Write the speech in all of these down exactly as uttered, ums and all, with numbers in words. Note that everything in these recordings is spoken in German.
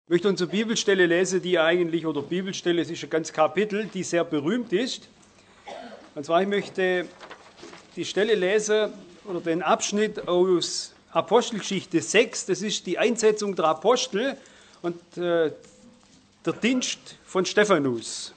Ich möchte unsere Bibelstelle lesen, die eigentlich, oder Bibelstelle, es ist ein ganzes Kapitel, die sehr berühmt ist. Und zwar, ich möchte die Stelle lesen, oder den Abschnitt aus Apostelgeschichte sechs, das ist die Einsetzung der Apostel und äh, der Dienst von Stephanus.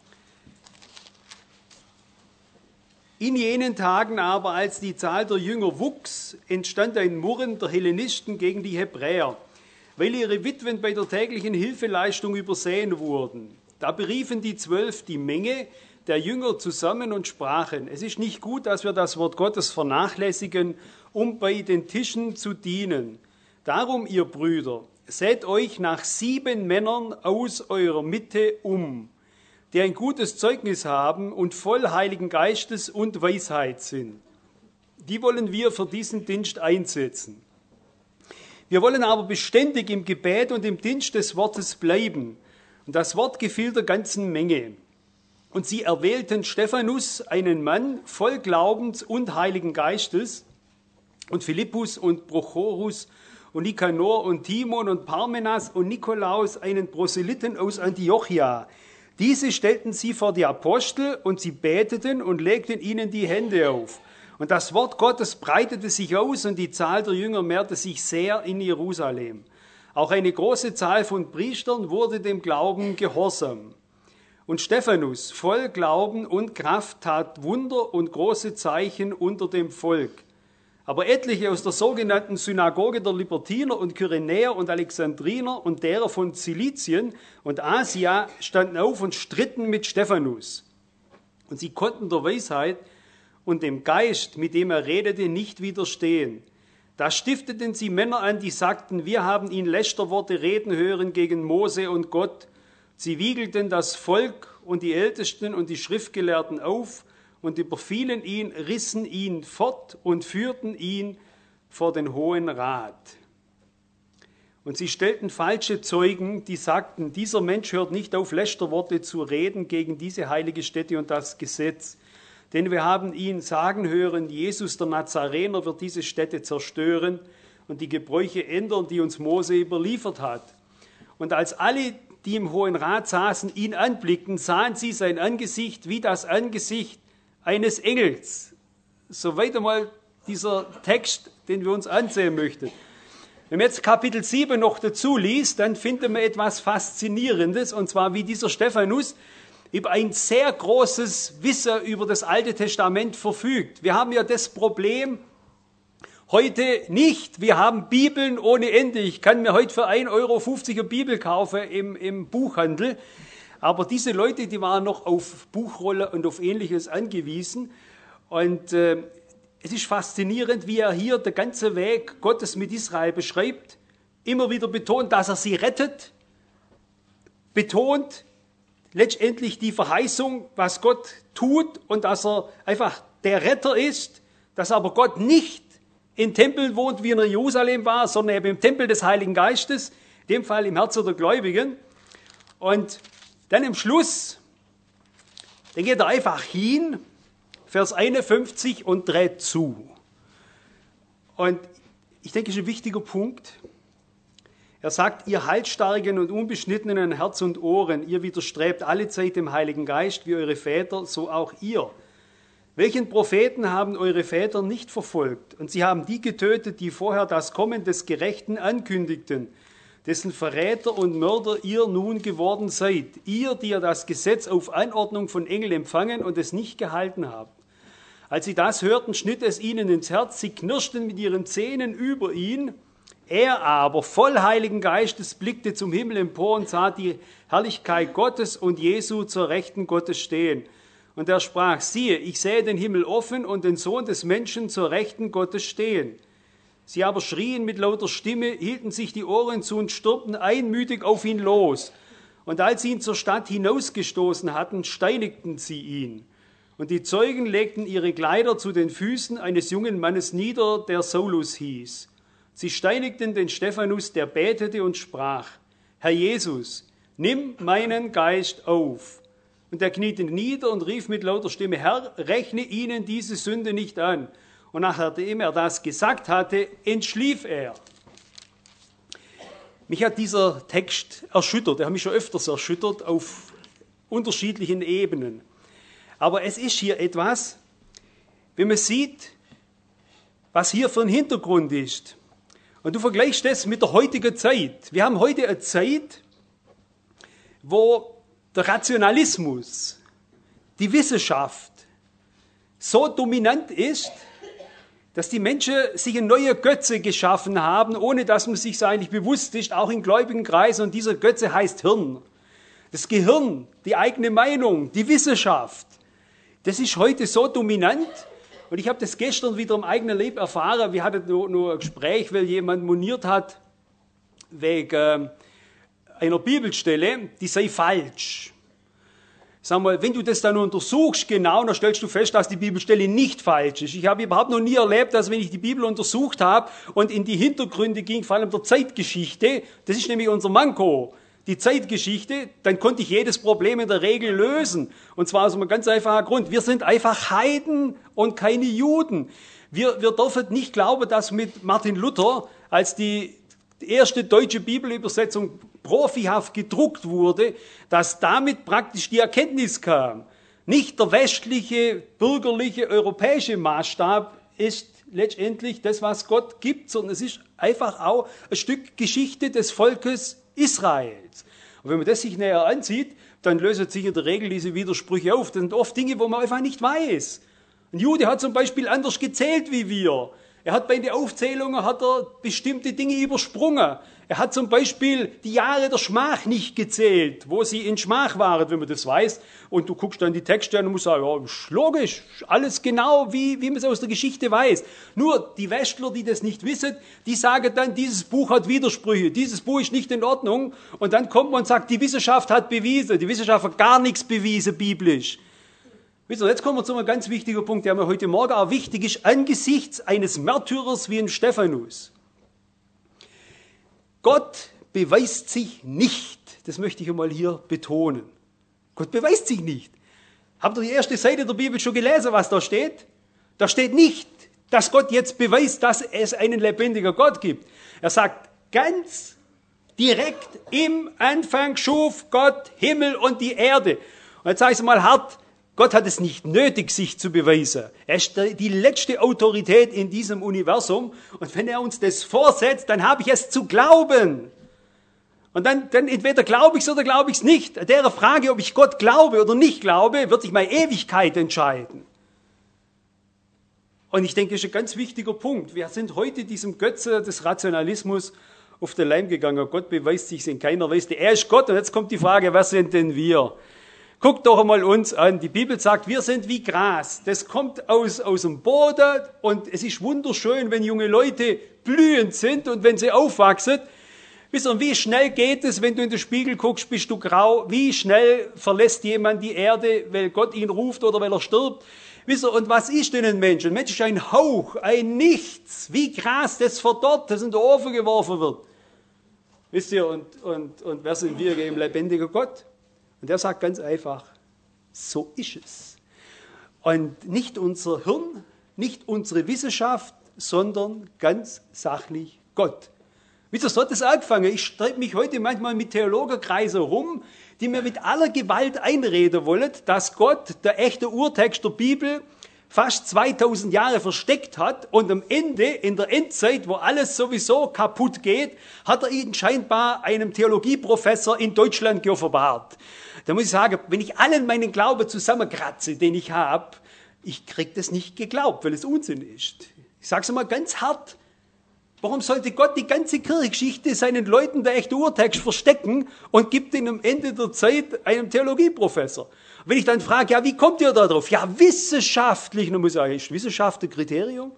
In jenen Tagen aber, als die Zahl der Jünger wuchs, entstand ein Murren der Hellenisten gegen die Hebräer, weil ihre Witwen bei der täglichen Hilfeleistung übersehen wurden. Da beriefen die Zwölf die Menge der Jünger zusammen und sprachen: Es ist nicht gut, dass wir das Wort Gottes vernachlässigen, um bei den Tischen zu dienen. Darum, ihr Brüder, seht euch nach sieben Männern aus eurer Mitte um, die ein gutes Zeugnis haben und voll Heiligen Geistes und Weisheit sind. Die wollen wir für diesen Dienst einsetzen. Wir wollen aber beständig im Gebet und im Dienst des Wortes bleiben. Und das Wort gefiel der ganzen Menge. Und sie erwählten Stephanus, einen Mann voll Glaubens und Heiligen Geistes, und Philippus und Prochorus und Nikanor und Timon und Parmenas und Nikolaus, einen Proselyten aus Antiochia. Diese stellten sie vor die Apostel, und sie beteten und legten ihnen die Hände auf. Und das Wort Gottes breitete sich aus, und die Zahl der Jünger mehrte sich sehr in Jerusalem. Auch eine große Zahl von Priestern wurde dem Glauben gehorsam. Und Stephanus, voll Glauben und Kraft, tat Wunder und große Zeichen unter dem Volk. Aber etliche aus der sogenannten Synagoge der Libertiner und Kyrenäer und Alexandriner und derer von Zilizien und Asia standen auf und stritten mit Stephanus. Und sie konnten der Weisheit und dem Geist, mit dem er redete, nicht widerstehen. Da stifteten sie Männer an, die sagten: Wir haben ihn Lästerworte reden hören gegen Mose und Gott. Sie wiegelten das Volk und die Ältesten und die Schriftgelehrten auf und überfielen ihn, rissen ihn fort und führten ihn vor den Hohen Rat. Und sie stellten falsche Zeugen, die sagten: Dieser Mensch hört nicht auf, Lästerworte zu reden gegen diese heilige Stätte und das Gesetz. Denn wir haben ihn sagen hören, Jesus der Nazarener wird diese Stätte zerstören und die Gebräuche ändern, die uns Mose überliefert hat. Und als alle, die im Hohen Rat saßen, ihn anblickten, sahen sie sein Angesicht wie das Angesicht eines Engels. Soweit einmal dieser Text, den wir uns ansehen möchten. Wenn man jetzt Kapitel sieben noch dazu liest, dann finden wir etwas Faszinierendes, und zwar wie dieser Stephanus über ein sehr großes Wissen über das Alte Testament verfügt. Wir haben ja das Problem heute nicht. Wir haben Bibeln ohne Ende. Ich kann mir heute für ein Euro fünfzig eine Bibel kaufen im, im Buchhandel. Aber diese Leute, die waren noch auf Buchrollen und auf Ähnliches angewiesen. Und äh, es ist faszinierend, wie er hier den ganzen Weg Gottes mit Israel beschreibt. Immer wieder betont, dass er sie rettet. Betont letztendlich die Verheißung, was Gott tut und dass er einfach der Retter ist, dass aber Gott nicht im Tempel wohnt, wie er in Jerusalem war, sondern eben im Tempel des Heiligen Geistes, in dem Fall im Herzen der Gläubigen. Und dann im Schluss, dann geht er einfach hin, Vers einundfünfzig, und dreht zu. Und ich denke, das ist ein wichtiger Punkt. Er sagt: Ihr Halsstarken und unbeschnittenen Herz und Ohren, ihr widerstrebt alle Zeit dem Heiligen Geist, wie eure Väter, so auch ihr. Welchen Propheten haben eure Väter nicht verfolgt? Und sie haben die getötet, die vorher das Kommen des Gerechten ankündigten, dessen Verräter und Mörder ihr nun geworden seid. Ihr, die ihr das Gesetz auf Anordnung von Engeln empfangen und es nicht gehalten habt. Als sie das hörten, schnitt es ihnen ins Herz, sie knirschten mit ihren Zähnen über ihn. Er aber, voll Heiligen Geistes, blickte zum Himmel empor und sah die Herrlichkeit Gottes und Jesu zur Rechten Gottes stehen. Und er sprach: Siehe, ich sehe den Himmel offen und den Sohn des Menschen zur Rechten Gottes stehen. Sie aber schrien mit lauter Stimme, hielten sich die Ohren zu und stürmten einmütig auf ihn los. Und als sie ihn zur Stadt hinausgestoßen hatten, steinigten sie ihn. Und die Zeugen legten ihre Kleider zu den Füßen eines jungen Mannes nieder, der Saulus hieß. Sie steinigten den Stephanus, der betete und sprach: Herr Jesus, nimm meinen Geist auf. Und er kniete nieder und rief mit lauter Stimme: Herr, rechne ihnen diese Sünde nicht an. Und nachdem er das gesagt hatte, entschlief er. Mich hat dieser Text erschüttert. Er hat mich schon öfters erschüttert auf unterschiedlichen Ebenen. Aber es ist hier etwas, wenn man sieht, was hier für ein Hintergrund ist. Und du vergleichst das mit der heutigen Zeit. Wir haben heute eine Zeit, wo der Rationalismus, die Wissenschaft so dominant ist, dass die Menschen sich eine neue Götze geschaffen haben, ohne dass man sich eigentlich bewusst ist, auch in gläubigen Kreisen. Und dieser Götze heißt Hirn. Das Gehirn, die eigene Meinung, die Wissenschaft, das ist heute so dominant. Und ich habe das gestern wieder im eigenen Leben erfahren. Wir hatten nur, nur ein Gespräch, weil jemand moniert hat, wegen einer Bibelstelle, die sei falsch. Sag mal, wenn du das dann untersuchst genau, dann stellst du fest, dass die Bibelstelle nicht falsch ist. Ich habe überhaupt noch nie erlebt, dass wenn ich die Bibel untersucht habe und in die Hintergründe ging, vor allem der Zeitgeschichte, das ist nämlich unser Manko, die Zeitgeschichte, dann konnte ich jedes Problem in der Regel lösen. Und zwar aus einem ganz einfachen Grund. Wir sind einfach Heiden und keine Juden. Wir, wir dürfen nicht glauben, dass mit Martin Luther, als die erste deutsche Bibelübersetzung profihaft gedruckt wurde, dass damit praktisch die Erkenntnis kam. Nicht der westliche, bürgerliche, europäische Maßstab ist letztendlich das, was Gott gibt, sondern es ist einfach auch ein Stück Geschichte des Volkes Israels. Und wenn man das sich näher ansieht, dann lösen sich in der Regel diese Widersprüche auf. Das sind oft Dinge, wo man einfach nicht weiß. Ein Jude hat zum Beispiel anders gezählt wie wir. Er hat bei den Aufzählungen hat er bestimmte Dinge übersprungen. Er hat zum Beispiel die Jahre der Schmach nicht gezählt, wo sie in Schmach waren, wenn man das weiß. Und du guckst dann die Texte an und musst sagen, ja, ist logisch, alles genau, wie, wie man es aus der Geschichte weiß. Nur die Westler, die das nicht wissen, die sagen dann, dieses Buch hat Widersprüche, dieses Buch ist nicht in Ordnung. Und dann kommt man und sagt, die Wissenschaft hat bewiesen. Die Wissenschaft hat gar nichts bewiesen, biblisch. Wisst ihr, jetzt kommen wir zu einem ganz wichtigen Punkt, der mir heute Morgen auch wichtig ist, angesichts eines Märtyrers wie ein Stephanus. Gott beweist sich nicht, das möchte ich einmal hier betonen. Gott beweist sich nicht. Habt ihr die erste Seite der Bibel schon gelesen, was da steht? Da steht nicht, dass Gott jetzt beweist, dass es einen lebendigen Gott gibt. Er sagt ganz direkt, im Anfang schuf Gott Himmel und die Erde. Und jetzt sage ich es mal hart, Gott hat es nicht nötig, sich zu beweisen. Er ist die letzte Autorität in diesem Universum. Und wenn er uns das vorsetzt, dann habe ich es zu glauben. Und dann, dann entweder glaube ich es oder glaube ich es nicht. An der Frage, ob ich Gott glaube oder nicht glaube, wird sich meine Ewigkeit entscheiden. Und ich denke, das ist ein ganz wichtiger Punkt. Wir sind heute diesem Götze des Rationalismus auf den Leim gegangen. Gott beweist sich in keiner Weise. Er ist Gott. Und jetzt kommt die Frage, wer sind denn wir? Guckt doch einmal uns an. Die Bibel sagt, wir sind wie Gras. Das kommt aus, aus dem Boden und es ist wunderschön, wenn junge Leute blühend sind und wenn sie aufwachsen. Wisst ihr, wie schnell geht es, wenn du in den Spiegel guckst, bist du grau? Wie schnell verlässt jemand die Erde, weil Gott ihn ruft oder weil er stirbt? Wisst ihr, und was ist denn ein Mensch? Ein Mensch ist ein Hauch, ein Nichts, wie Gras, das verdorrt, das in den Ofen geworfen wird. Wisst ihr, und, und, und wer sind wir gegen lebendiger Gott? Und der sagt ganz einfach, so ist es. Und nicht unser Hirn, nicht unsere Wissenschaft, sondern ganz sachlich Gott. Wieso hat das angefangen? Ich streite mich heute manchmal mit Theologenkreisen rum, die mir mit aller Gewalt einreden wollen, dass Gott, der echte Urtext der Bibel, fast zweitausend Jahre versteckt hat und am Ende, in der Endzeit, wo alles sowieso kaputt geht, hat er ihn scheinbar einem Theologieprofessor in Deutschland geoffenbart. Da muss ich sagen, wenn ich allen meinen Glauben zusammenkratze, den ich habe, ich kriege das nicht geglaubt, weil es Unsinn ist. Ich sage es mal ganz hart. Warum sollte Gott die ganze Kirchengeschichte seinen Leuten der echte Urtext verstecken und gibt ihn am Ende der Zeit einem Theologieprofessor? Wenn ich dann frage, ja, wie kommt ihr da drauf? Ja, wissenschaftlich. Dann muss ich sagen, ist Wissenschaft ein Kriterium?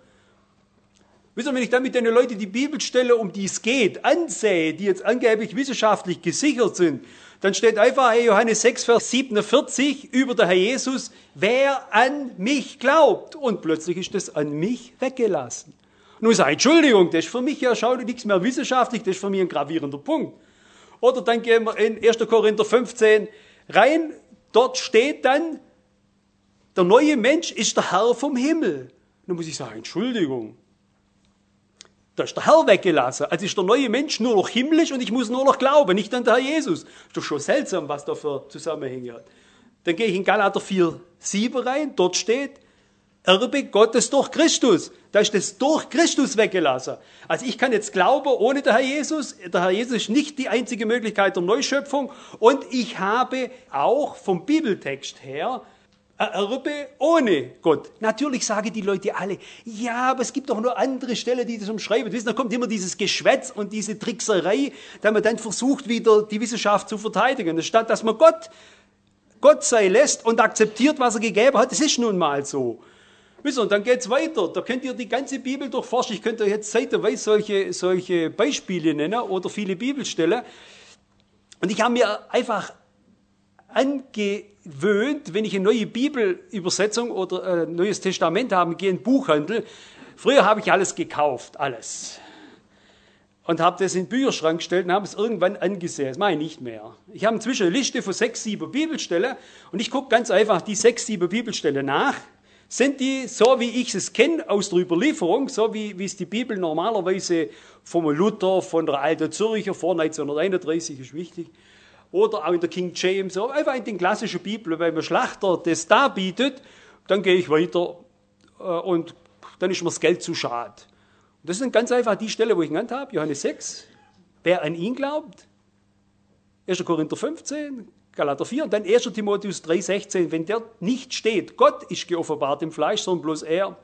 Wisst ihr, wenn ich dann mit den Leuten die Bibelstelle, um die es geht, ansehe, die jetzt angeblich wissenschaftlich gesichert sind, dann steht einfach in Johannes sechs, Vers siebenundvierzig über der Herr Jesus, wer an mich glaubt. Und plötzlich ist das an mich weggelassen. Nun sage ich, Entschuldigung, das ist für mich ja schau nichts mehr wissenschaftlich, das ist für mich ein gravierender Punkt. Oder dann gehen wir in erster Korinther fünfzehn rein, dort steht dann, der neue Mensch ist der Herr vom Himmel. Nun muss ich sagen, Entschuldigung. Da ist der Herr weggelassen. Also ist der neue Mensch nur noch himmlisch und ich muss nur noch glauben, nicht an den Herr Jesus. Ist doch schon seltsam, was da für Zusammenhänge hat. Dann gehe ich in Galater vier, sieben rein, dort steht, Erbe Gottes durch Christus. Da ist das durch Christus weggelassen. Also ich kann jetzt glauben ohne den Herr Jesus. Der Herr Jesus ist nicht die einzige Möglichkeit der Neuschöpfung. Und ich habe auch vom Bibeltext her ein Erbe ohne Gott. Natürlich sagen die Leute alle, ja, aber es gibt doch nur andere Stellen, die das umschreiben. Wissen, da kommt immer dieses Geschwätz und diese Trickserei, da man dann versucht, wieder die Wissenschaft zu verteidigen. Statt dass man Gott, Gott sei lässt und akzeptiert, was er gegeben hat. Das ist nun mal so. Und dann geht's weiter. Da könnt ihr die ganze Bibel durchforschen. Ich könnte euch jetzt seitenweise solche, solche Beispiele nennen oder viele Bibelstellen. Und ich habe mir einfach angewöhnt, wenn ich eine neue Bibelübersetzung oder ein neues Testament habe, gehe in den Buchhandel. Früher habe ich alles gekauft, alles. Und habe das in den Bücherschrank gestellt und habe es irgendwann angesehen. Das mache ich nicht mehr. Ich habe inzwischen eine Liste von sechs, sieben Bibelstellen und ich gucke ganz einfach die sechs, sieben Bibelstellen nach. Sind die so, wie ich es kenne, aus der Überlieferung, so wie, wie es die Bibel normalerweise vom Luther, von der Alten Zürcher vor neunzehnhunderteinunddreißig, ist wichtig, oder auch in der King James, so einfach in den klassischen Bibeln, wenn man Schlachter das darbietet, dann gehe ich weiter äh, und dann ist mir das Geld zu schade. Und das sind ganz einfach die Stellen, wo ich genannt habe, Johannes sechs, wer an ihn glaubt, erster Korinther fünfzehn, Galater vier und dann erster Timotheus drei, sechzehn, wenn der nicht steht, Gott ist geoffenbart im Fleisch, sondern bloß er.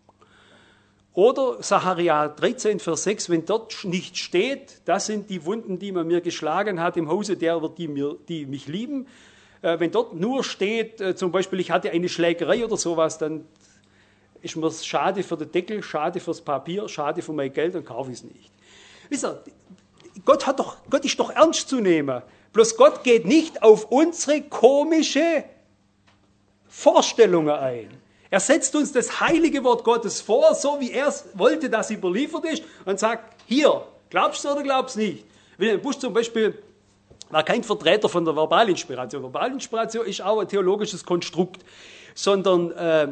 Oder Sacharja dreizehn, Vers sechs, wenn dort nicht steht, das sind die Wunden, die man mir geschlagen hat im Hause derer, die, mir, die mich lieben. Äh, wenn dort nur steht, äh, zum Beispiel, ich hatte eine Schlägerei oder sowas, dann ist mir schade für den Deckel, schade fürs Papier, schade für mein Geld, dann kaufe ich es nicht. Wisst ihr, Gott, hat doch, Gott ist doch ernst zu nehmen. Bloß Gott geht nicht auf unsere komische Vorstellungen ein. Er setzt uns das heilige Wort Gottes vor, so wie er es wollte, dass es überliefert ist, und sagt, hier, glaubst du oder glaubst du nicht? Wilhelm Busch zum Beispiel war kein Vertreter von der Verbalinspiration. Verbalinspiration ist auch ein theologisches Konstrukt, sondern äh,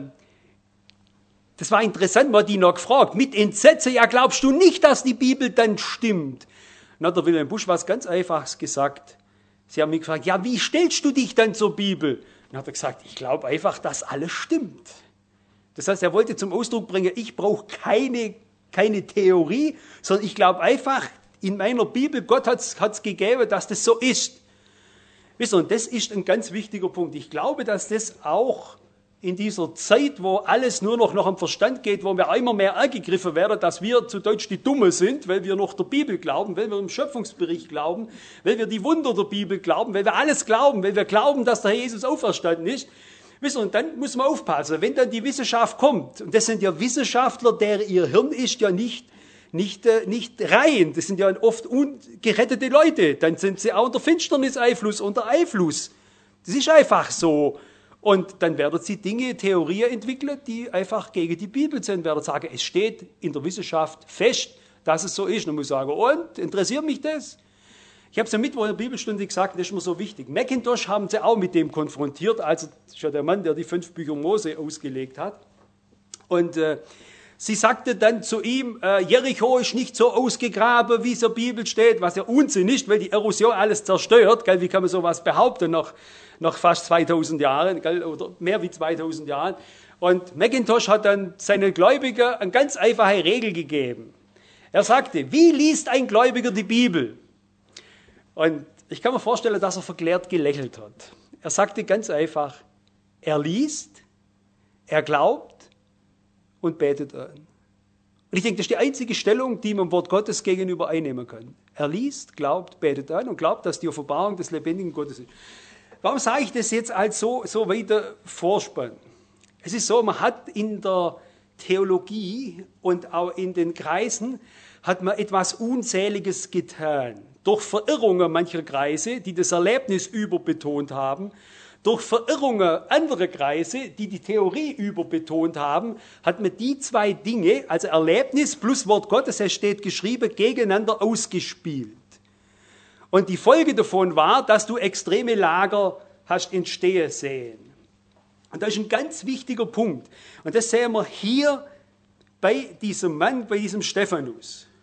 das war interessant, man hat ihn noch gefragt, mit Entsetzen, ja, glaubst du nicht, dass die Bibel dann stimmt? Dann hat der Wilhelm Busch was ganz Einfaches gesagt. Sie haben mich gefragt, ja, wie stellst du dich dann zur Bibel? Dann hat er gesagt, ich glaube einfach, dass alles stimmt. Das heißt, er wollte zum Ausdruck bringen, ich brauche keine, keine Theorie, sondern ich glaube einfach, in meiner Bibel, Gott hat es gegeben, dass das so ist. Wisst ihr, und das ist ein ganz wichtiger Punkt. Ich glaube, dass das auch in dieser Zeit, wo alles nur noch nach dem Verstand geht, wo wir immer mehr angegriffen werden, dass wir zu Deutsch die Dumme sind, weil wir noch der Bibel glauben, weil wir im Schöpfungsbericht glauben, weil wir die Wunder der Bibel glauben, weil wir alles glauben, weil wir glauben, dass der Herr Jesus auferstanden ist. Wisst ihr, und dann muss man aufpassen, wenn dann die Wissenschaft kommt, und das sind ja Wissenschaftler, der ihr Hirn ist ja nicht, nicht, äh, nicht rein, das sind ja oft ungerettete Leute, dann sind sie auch unter Finsternis-Einfluss, unter Einfluss. Das ist einfach so. Und dann werden sie Dinge, Theorien entwickeln, die einfach gegen die Bibel sind, werden sagen, es steht in der Wissenschaft fest, dass es so ist. Und man muss sagen, und, interessiert mich das? Ich habe es ja Mittwoch in der Bibelstunde gesagt, das ist mir so wichtig. Mackintosh haben sie auch mit dem konfrontiert, also das ist ja der Mann, der die fünf Bücher Mose ausgelegt hat. Und äh, sie sagte dann zu ihm, äh, Jericho ist nicht so ausgegraben, wie es in der Bibel steht, was ja Unsinn ist, weil die Erosion alles zerstört. Gell? Wie kann man sowas behaupten nach, nach fast zweitausend Jahren, gell? Oder mehr wie zweitausend Jahren? Und Mackintosh hat dann seinen Gläubigen eine ganz einfache Regel gegeben. Er sagte, wie liest ein Gläubiger die Bibel? Und ich kann mir vorstellen, dass er verklärt gelächelt hat. Er sagte ganz einfach, er liest, er glaubt und betet an. Und ich denke, das ist die einzige Stellung, die man dem Wort Gottes gegenüber einnehmen kann. Er liest, glaubt, betet an und glaubt, dass die Offenbarung des lebendigen Gottes ist. Warum sage ich das jetzt als so, so weiter Vorspann? Es ist so, man hat in der Theologie und auch in den Kreisen hat man etwas Unzähliges getan. Durch Verirrungen mancher Kreise, die das Erlebnis überbetont haben, durch Verirrungen anderer Kreise, die die Theorie überbetont haben, hat man die zwei Dinge, also Erlebnis plus Wort Gottes, es steht geschrieben, gegeneinander ausgespielt. Und die Folge davon war, dass du extreme Lager hast entstehen sehen. Und das ist ein ganz wichtiger Punkt. Und das sehen wir hier bei diesem Mann, bei diesem Stephanus.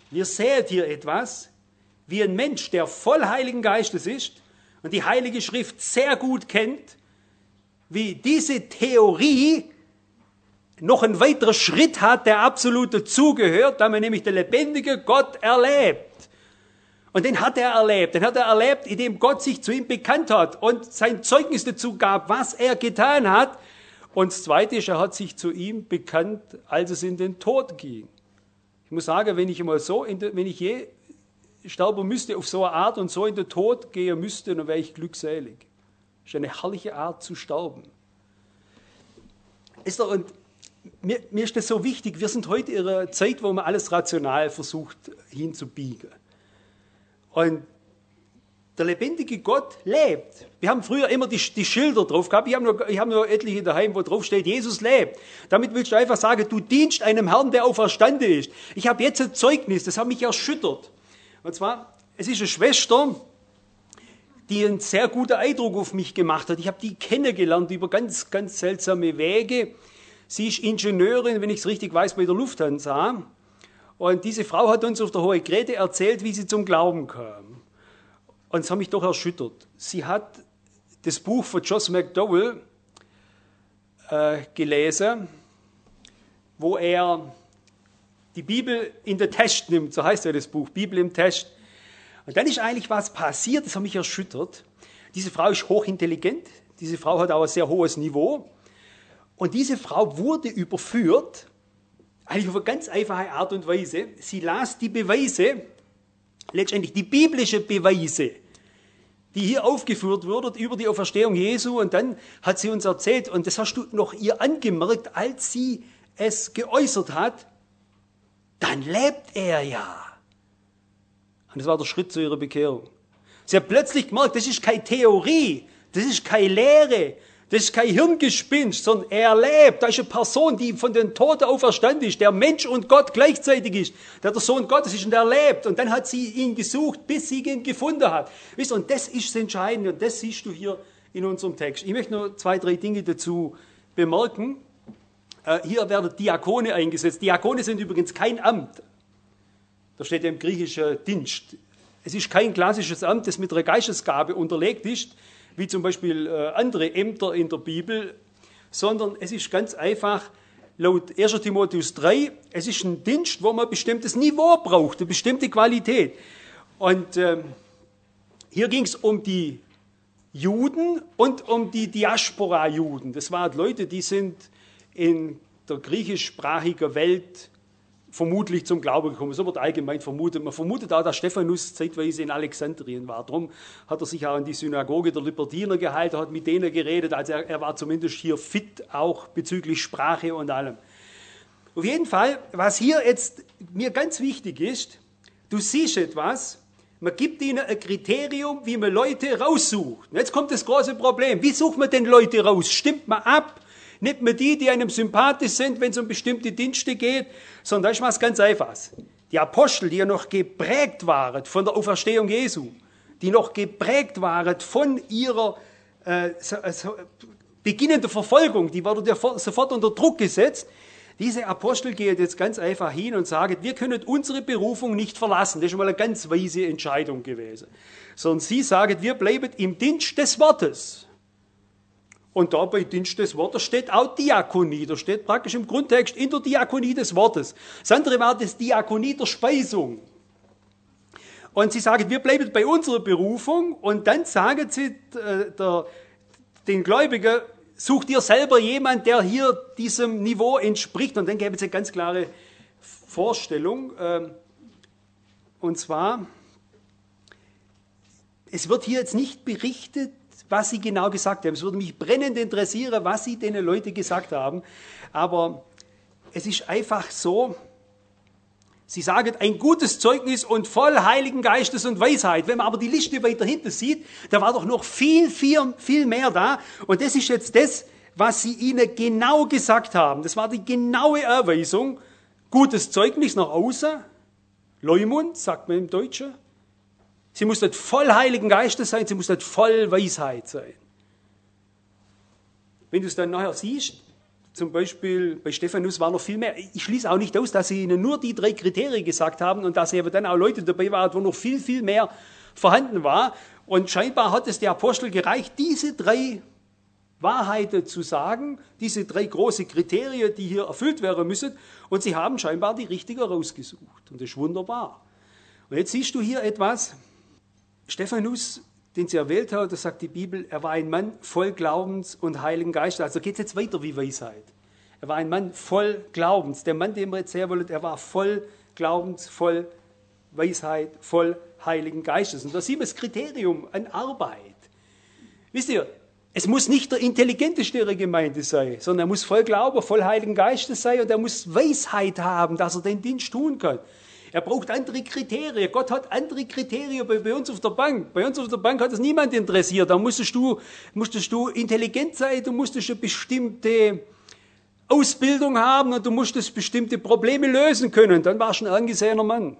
wir sehen hier etwas, wie ein Mensch, der voll Heiligen Geistes ist und die Heilige Schrift sehr gut kennt, wie diese Theorie noch einen weiteren Schritt hat, der absolut dazugehört, da man nämlich den lebendigen Gott erlebt. Und den hat er erlebt. Den hat er erlebt, indem Gott sich zu ihm bekannt hat und sein Zeugnis dazu gab, was er getan hat. Und das Zweite ist, er hat sich zu ihm bekannt, als es in den Tod ging. Ich muss sagen, wenn ich mal so, in der, wenn ich je sterben müsste auf so eine Art und so in den Tod gehen müsste, dann wäre ich glückselig. Das ist eine herrliche Art zu sterben. Ist doch, und mir, mir ist das so wichtig, wir sind heute in einer Zeit, wo man alles rational versucht hinzubiegen. Und der lebendige Gott lebt. Wir haben früher immer die, die Schilder drauf gehabt. Ich habe noch, ich habe noch etliche daheim, wo drauf steht, Jesus lebt. Damit willst du einfach sagen, du dienst einem Herrn, der auferstanden ist. Ich habe jetzt ein Zeugnis, das hat mich erschüttert. Und zwar, es ist eine Schwester, die einen sehr guten Eindruck auf mich gemacht hat. Ich habe die kennengelernt über ganz, ganz seltsame Wege. Sie ist Ingenieurin, wenn ich es richtig weiß, bei der Lufthansa. Und diese Frau hat uns auf der Hohe Krete erzählt, wie sie zum Glauben kam. Und es hat mich doch erschüttert. Sie hat das Buch von Joss McDowell äh, gelesen, wo er die Bibel in den Test nimmt, so heißt ja das Buch, Bibel im Test. Und dann ist eigentlich was passiert, das hat mich erschüttert. Diese Frau ist hochintelligent, diese Frau hat auch ein sehr hohes Niveau. Und diese Frau wurde überführt, eigentlich auf eine ganz einfache Art und Weise. Sie las die Beweise, letztendlich die biblischen Beweise, die hier aufgeführt wurden über die Auferstehung Jesu. Und dann hat sie uns erzählt, und das hast du noch ihr angemerkt, als sie es geäußert hat, dann lebt er ja. Und das war der Schritt zu ihrer Bekehrung. Sie hat plötzlich gemerkt, das ist keine Theorie, das ist keine Lehre, das ist kein Hirngespinst, sondern er lebt. Da ist eine Person, die von den Toten auferstanden ist, der Mensch und Gott gleichzeitig ist, der der Sohn Gottes ist und der lebt. Und dann hat sie ihn gesucht, bis sie ihn gefunden hat. Wisst ihr, und das ist das Entscheidende und das siehst du hier in unserem Text. Ich möchte nur zwei, drei Dinge dazu bemerken. Hier werden Diakone eingesetzt. Diakone sind übrigens kein Amt. Da steht ja im Griechischen Dienst. Es ist kein klassisches Amt, das mit einer Geistesgabe unterlegt ist, wie zum Beispiel andere Ämter in der Bibel, sondern es ist ganz einfach, laut erster Timotheus drei, es ist ein Dienst, wo man ein bestimmtes Niveau braucht, eine bestimmte Qualität. Und äh, hier ging es um die Juden und um die Diaspora-Juden. Das waren Leute, die sind in der griechischsprachigen Welt vermutlich zum Glauben gekommen. So wird allgemein vermutet. Man vermutet auch, dass Stephanus zeitweise in Alexandrien war. Darum hat er sich auch in die Synagoge der Libertiner gehalten, hat mit denen geredet. Also er, er war zumindest hier fit, auch bezüglich Sprache und allem. Auf jeden Fall, was hier jetzt mir ganz wichtig ist, du siehst etwas, man gibt ihnen ein Kriterium, wie man Leute raussucht. Jetzt kommt das große Problem. Wie sucht man denn Leute raus? Stimmt man ab? Nicht mehr die, die einem sympathisch sind, wenn es um bestimmte Dienste geht, sondern da ist was ganz Einfaches. Die Apostel, die ja noch geprägt waren von der Auferstehung Jesu, die noch geprägt waren von ihrer äh, so, so, beginnenden Verfolgung, die wurden ja sofort unter Druck gesetzt. Diese Apostel gehen jetzt ganz einfach hin und sagen, wir können unsere Berufung nicht verlassen. Das ist schon mal eine ganz weise Entscheidung gewesen. Sondern sie sagen, wir bleiben im Dienst des Wortes. Und da bei Dienst des Wortes steht auch Diakonie. Da steht praktisch im Grundtext in der Diakonie des Wortes. Das andere war das Diakonie der Speisung. Und sie sagen, wir bleiben bei unserer Berufung. Und dann sagen sie äh, der, den Gläubigen, such dir selber jemand, der hier diesem Niveau entspricht. Und dann geben sie eine ganz klare Vorstellung. Ähm, und zwar, es wird hier jetzt nicht berichtet, was sie genau gesagt haben. Es würde mich brennend interessieren, was sie den Leuten gesagt haben. Aber es ist einfach so, sie sagen, ein gutes Zeugnis und voll Heiligen Geistes und Weisheit. Wenn man aber die Liste weiter hinten sieht, da war doch noch viel, viel, viel mehr da. Und das ist jetzt das, was sie ihnen genau gesagt haben. Das war die genaue Erweisung. Gutes Zeugnis nach außen, Leumund, sagt man im Deutschen. Sie muss nicht voll Heiligen Geistes sein, sie muss nicht voll Weisheit sein. Wenn du es dann nachher siehst, zum Beispiel bei Stephanus war noch viel mehr. Ich schließe auch nicht aus, dass sie ihnen nur die drei Kriterien gesagt haben und dass eben dann auch Leute dabei waren, wo noch viel, viel mehr vorhanden war. Und scheinbar hat es der Apostel gereicht, diese drei Wahrheiten zu sagen, diese drei große Kriterien, die hier erfüllt werden müssen. Und sie haben scheinbar die richtige rausgesucht. Und das ist wunderbar. Und jetzt siehst du hier etwas. Stephanus, den sie erwählt hat, das sagt die Bibel, er war ein Mann voll Glaubens und Heiligen Geistes. Also geht es jetzt weiter wie Weisheit. Er war ein Mann voll Glaubens. Der Mann, den wir jetzt sehen wollen, er war voll Glaubens, voll Weisheit, voll Heiligen Geistes. Und da sehen wir das Kriterium an Arbeit. Wisst ihr, es muss nicht der intelligenteste ihrer Gemeinde sein, sondern er muss voll Glauben, voll Heiligen Geistes sein und er muss Weisheit haben, dass er den Dienst tun kann. Er braucht andere Kriterien. Gott hat andere Kriterien bei, bei uns auf der Bank. Bei uns auf der Bank hat es niemand interessiert. Da musstest du, musstest du intelligent sein, du musstest eine bestimmte Ausbildung haben und du musstest bestimmte Probleme lösen können. Dann warst du ein angesehener Mann.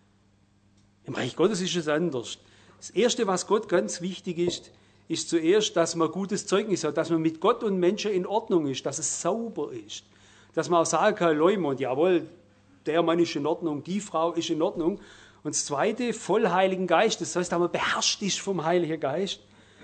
Im Reich Gottes ist es anders. Das Erste, was Gott ganz wichtig ist, ist zuerst, dass man gutes Zeugnis hat, dass man mit Gott und Menschen in Ordnung ist, dass es sauber ist. Dass man auch sagen kann, Leumund, jawohl, der Mann ist in Ordnung, die Frau ist in Ordnung. Und das Zweite, voll Heiligen Geist, das heißt, dass man beherrscht ist vom Heiligen Geist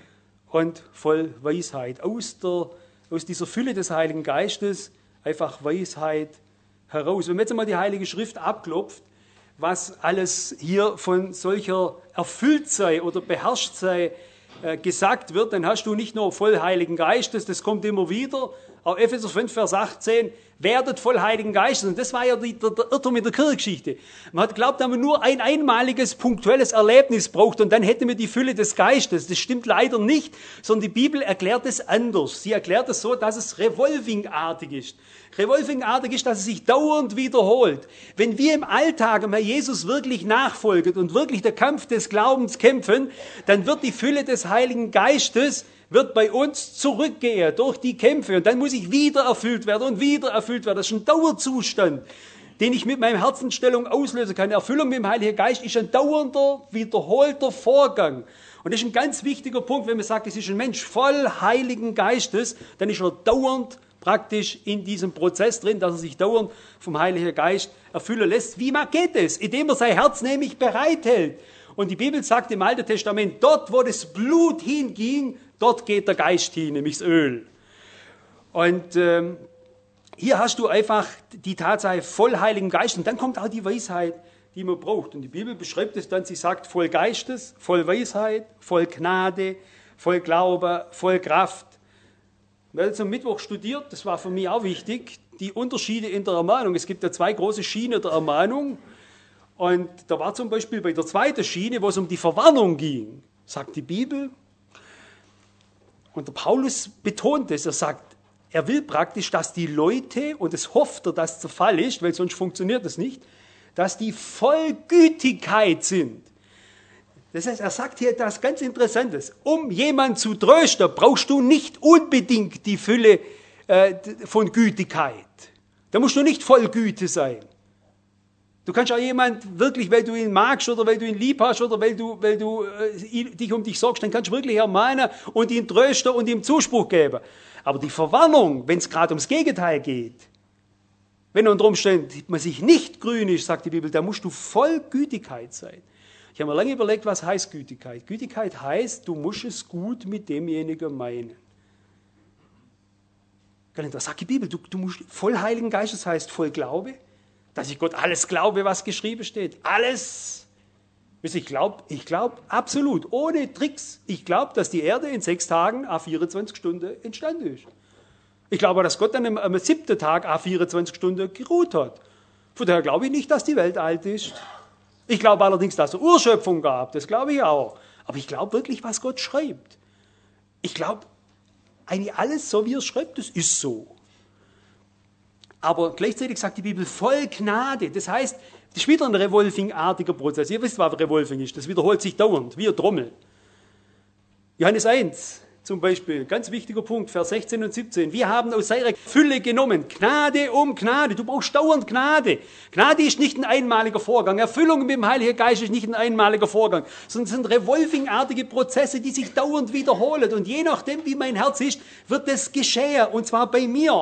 und voll Weisheit. Aus, der, aus dieser Fülle des Heiligen Geistes einfach Weisheit heraus. Wenn man jetzt einmal die Heilige Schrift abklopft, was alles hier von solcher Erfülltsein oder Beherrschtsein äh, gesagt wird, dann hast du nicht nur voll Heiligen Geistes, das kommt immer wieder, auch Epheser fünf, Vers achtzehn, werdet voll Heiligen Geistes. Und das war ja die, der, der Irrtum in der Kirchengeschichte. Man hat geglaubt, dass man nur ein einmaliges, punktuelles Erlebnis braucht und dann hätten wir die Fülle des Geistes. Das stimmt leider nicht, sondern die Bibel erklärt es anders. Sie erklärt es so, dass es revolvingartig ist. Revolvingartig ist, dass es sich dauernd wiederholt. Wenn wir im Alltag dem Herr Jesus wirklich nachfolgen und wirklich der Kampf des Glaubens kämpfen, dann wird die Fülle des Heiligen Geistes wird bei uns zurückgehen durch die Kämpfe und dann muss ich wieder erfüllt werden und wieder erfüllt werden. Das ist ein Dauerzustand, den ich mit meiner Herzensstellung auslösen kann. Erfüllung mit dem Heiligen Geist ist ein dauernder, wiederholter Vorgang. Und das ist ein ganz wichtiger Punkt, wenn man sagt, es ist ein Mensch voll Heiligen Geistes, dann ist er dauernd praktisch in diesem Prozess drin, dass er sich dauernd vom Heiligen Geist erfüllen lässt. Wie geht es? Indem er sein Herz nämlich bereithält. Und die Bibel sagt im Alten Testament, dort, wo das Blut hinging, dort geht der Geist hin, nämlich das Öl. Und ähm, hier hast du einfach die Tatsache voll Heiligen Geist. Und dann kommt auch die Weisheit, die man braucht. Und die Bibel beschreibt es dann, sie sagt voll Geistes, voll Weisheit, voll Gnade, voll Glaube, voll Kraft. Wir haben jetzt am Mittwoch studiert, das war für mich auch wichtig, die Unterschiede in der Ermahnung. Es gibt ja zwei große Schienen der Ermahnung. Und da war zum Beispiel bei der zweiten Schiene, wo es um die Verwarnung ging, sagt die Bibel, und der Paulus betont es, er sagt, er will praktisch, dass die Leute, und es hofft er, dass der Fall ist, weil sonst funktioniert das nicht, dass die voll Gütigkeit sind. Das heißt, er sagt hier etwas ganz Interessantes. Um jemanden zu trösten, brauchst du nicht unbedingt die Fülle äh, von Gütigkeit. Da musst du nicht voll Güte sein. Du kannst auch jemand wirklich, weil du ihn magst oder weil du ihn lieb hast oder weil du, weil du äh, dich um dich sorgst, dann kannst du wirklich ermahnen und ihn trösten und ihm Zuspruch geben. Aber die Verwarnung, wenn es gerade ums Gegenteil geht, wenn unter Umständen man sich nicht grün ist, sagt die Bibel, da musst du voll Gütigkeit sein. Ich habe mir lange überlegt, was heißt Gütigkeit. Gütigkeit heißt, du musst es gut mit demjenigen meinen. Was sagt die Bibel? Du, du musst voll Heiligen Geistes heißt voll Glaube. Dass ich Gott alles glaube, was geschrieben steht. Alles. Ich glaube, ich glaube absolut, ohne Tricks. Ich glaube, dass die Erde in sechs Tagen à vierundzwanzig Stunden entstanden ist. Ich glaube, dass Gott dann am, am siebten Tag à vierundzwanzig Stunden geruht hat. Von daher glaube ich nicht, dass die Welt alt ist. Ich glaube allerdings, dass es Urschöpfung gab. Das glaube ich auch. Aber ich glaube wirklich, was Gott schreibt. Ich glaube, eigentlich alles, so wie er schreibt, das ist so. Aber gleichzeitig sagt die Bibel voll Gnade. Das heißt, das ist wieder ein Revolving-artiger Prozess. Ihr wisst, was Revolving ist. Das wiederholt sich dauernd, wie eine Trommel. Johannes eins zum Beispiel, ganz wichtiger Punkt, Vers sechzehn und siebzehn. Wir haben aus seiner Fülle genommen, Gnade um Gnade. Du brauchst dauernd Gnade. Gnade ist nicht ein einmaliger Vorgang. Erfüllung mit dem Heiligen Geist ist nicht ein einmaliger Vorgang, sondern es sind Revolving-artige Prozesse, die sich dauernd wiederholen. Und je nachdem, wie mein Herz ist, wird das geschehen. Und zwar bei mir.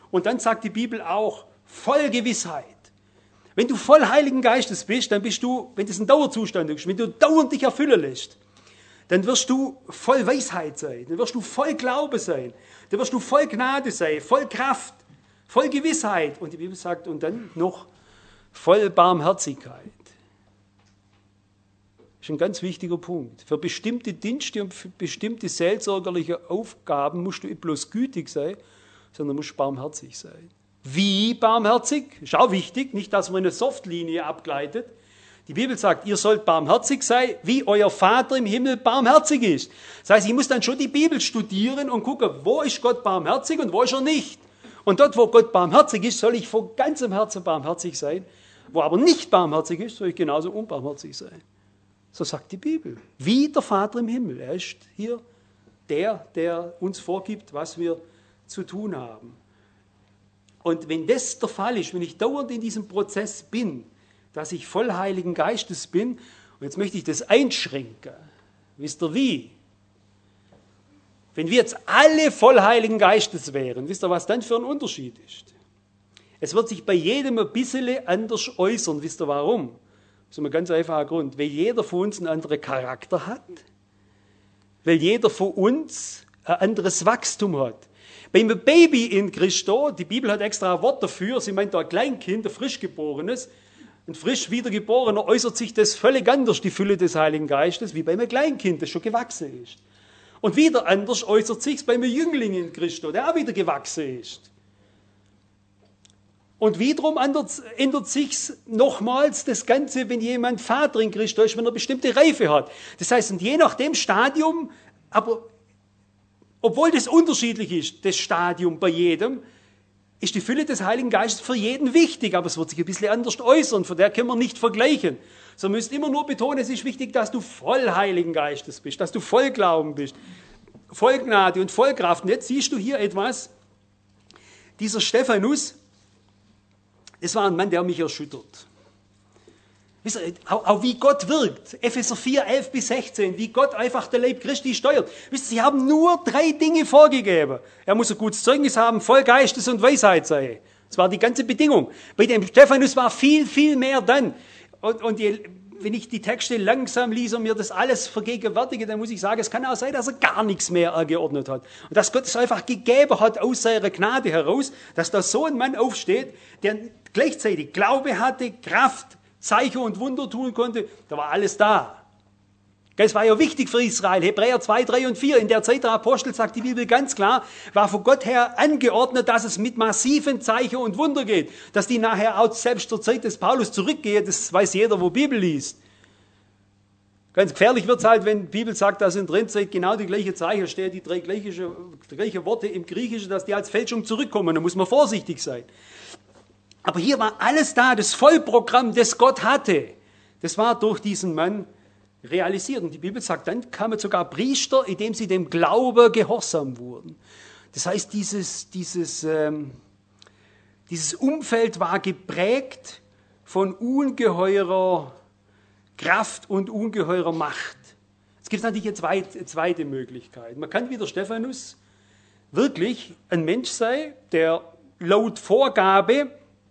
Und dann sagt die Bibel auch, voll Gewissheit. Wenn du voll Heiligen Geistes bist, dann bist du, wenn das ein Dauerzustand ist, wenn du dauernd dich erfüllen lässt, dann wirst du voll Weisheit sein, dann wirst du voll Glaube sein, dann wirst du voll Gnade sein, voll Kraft, voll Gewissheit. Und die Bibel sagt, und dann noch voll Barmherzigkeit. Das ist ein ganz wichtiger Punkt. Für bestimmte Dienste und für bestimmte seelsorgerliche Aufgaben musst du nicht bloß gütig sein, sondern musst barmherzig sein. Wie barmherzig? Ist auch wichtig, nicht, dass man eine Softlinie abgleitet. Die Bibel sagt, ihr sollt barmherzig sein, wie euer Vater im Himmel barmherzig ist. Das heißt, ich muss dann schon die Bibel studieren und gucken, wo ist Gott barmherzig und wo ist er nicht. Und dort, wo Gott barmherzig ist, soll ich von ganzem Herzen barmherzig sein. Wo aber nicht barmherzig ist, soll ich genauso unbarmherzig sein. So sagt die Bibel. Wie der Vater im Himmel. Er ist hier der, der uns vorgibt, was wir zu tun haben. Und wenn das der Fall ist, wenn ich dauernd in diesem Prozess bin, dass ich voll Heiligen Geistes bin, und jetzt möchte ich das einschränken. Wisst ihr wie? Wenn wir jetzt alle voll Heiligen Geistes wären, wisst ihr, was dann für ein Unterschied ist? Es wird sich bei jedem ein bisschen anders äußern. Wisst ihr warum? Das ist ein ganz einfacher Grund. Weil jeder von uns einen anderen Charakter hat. Weil jeder von uns ein anderes Wachstum hat. Bei einem Baby in Christo, die Bibel hat extra ein Wort dafür, sie meint da ein Kleinkind, ein Frischgeborenes, ein frisch Wiedergeborener äußert sich das völlig anders, die Fülle des Heiligen Geistes, wie bei einem Kleinkind, das schon gewachsen ist. Und wieder anders äußert sich es bei einem Jüngling in Christo, der auch wieder gewachsen ist. Und wiederum ändert sich nochmals das Ganze, wenn jemand Vater in Christo ist, wenn er bestimmte Reife hat. Das heißt, und je nach dem Stadium, aber obwohl das unterschiedlich ist, das Stadium bei jedem, ist die Fülle des Heiligen Geistes für jeden wichtig, aber es wird sich ein bisschen anders äußern, von der können wir nicht vergleichen. So müsst immer nur betonen, es ist wichtig, dass du voll Heiligen Geistes bist, dass du voll Glauben bist, voll Gnade und voll Kraft. Und jetzt siehst du hier etwas, dieser Stephanus, das war ein Mann, der mich erschüttert. Wisst ihr, auch, auch wie Gott wirkt, Epheser vier, elf bis sechzehn, wie Gott einfach der Leib Christi steuert. Wisst ihr, sie haben nur drei Dinge vorgegeben. Er muss ein gutes Zeugnis haben, voll Geistes und Weisheit sein. Das war die ganze Bedingung. Bei dem Stephanus war viel, viel mehr dann. Und, und je, wenn ich die Texte langsam lese und mir das alles vergegenwärtige, dann muss ich sagen, es kann auch sein, dass er gar nichts mehr angeordnet hat. Und dass Gott es einfach gegeben hat aus seiner Gnade heraus, dass da so ein Mann aufsteht, der gleichzeitig Glaube hatte, Kraft, Zeichen und Wunder tun konnte, da war alles da. Es war ja wichtig für Israel. Hebräer zwei, drei und vier, in der Zeit der Apostel, sagt die Bibel ganz klar, war von Gott her angeordnet, dass es mit massiven Zeichen und Wunder geht. Dass die nachher auch selbst zur Zeit des Paulus zurückgehen, das weiß jeder, wo Bibel liest. Ganz gefährlich wird es halt, wenn die Bibel sagt, dass in der Endzeit genau die gleiche Zeichen stehen, die drei gleiche, gleiche Worte im Griechischen, dass die als Fälschung zurückkommen. Da muss man vorsichtig sein. Aber hier war alles da, das Vollprogramm, das Gott hatte. Das war durch diesen Mann realisiert. Und die Bibel sagt, dann kamen sogar Priester, indem sie dem Glaube gehorsam wurden. Das heißt, dieses, dieses, ähm, dieses Umfeld war geprägt von ungeheurer Kraft und ungeheurer Macht. Es gibt natürlich eine zweite, zweite Möglichkeit. Man kann wie der Stephanus wirklich ein Mensch sein, der laut Vorgabe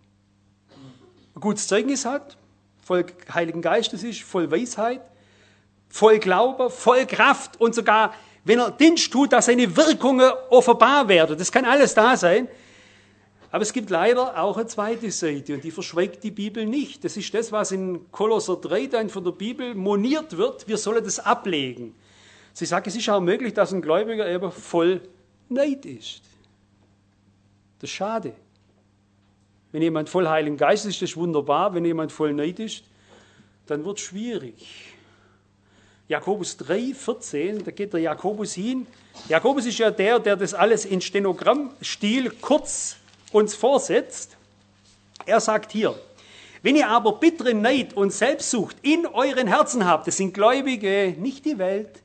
ein gutes Zeugnis hat, voll Heiligen Geistes ist, voll Weisheit, voll Glaube, voll Kraft und sogar, wenn er Dienst tut, dass seine Wirkungen offenbar werden. Das kann alles da sein. Aber es gibt leider auch eine zweite Seite und die verschweigt die Bibel nicht. Das ist das, was in Kolosser drei dann von der Bibel moniert wird. Wir sollen das ablegen. Sie sagt, es ist auch möglich, dass ein Gläubiger eben voll Neid ist. Das ist schade. Wenn jemand voll Heiligen Geistes ist, das ist wunderbar. Wenn jemand voll Neid ist, dann wird es schwierig. Jakobus drei, vierzehn, da geht der Jakobus hin. Jakobus ist ja der, der das alles in Stenogrammstil kurz uns vorsetzt. Er sagt hier, wenn ihr aber bittere Neid und Selbstsucht in euren Herzen habt, das sind Gläubige, nicht die Welt,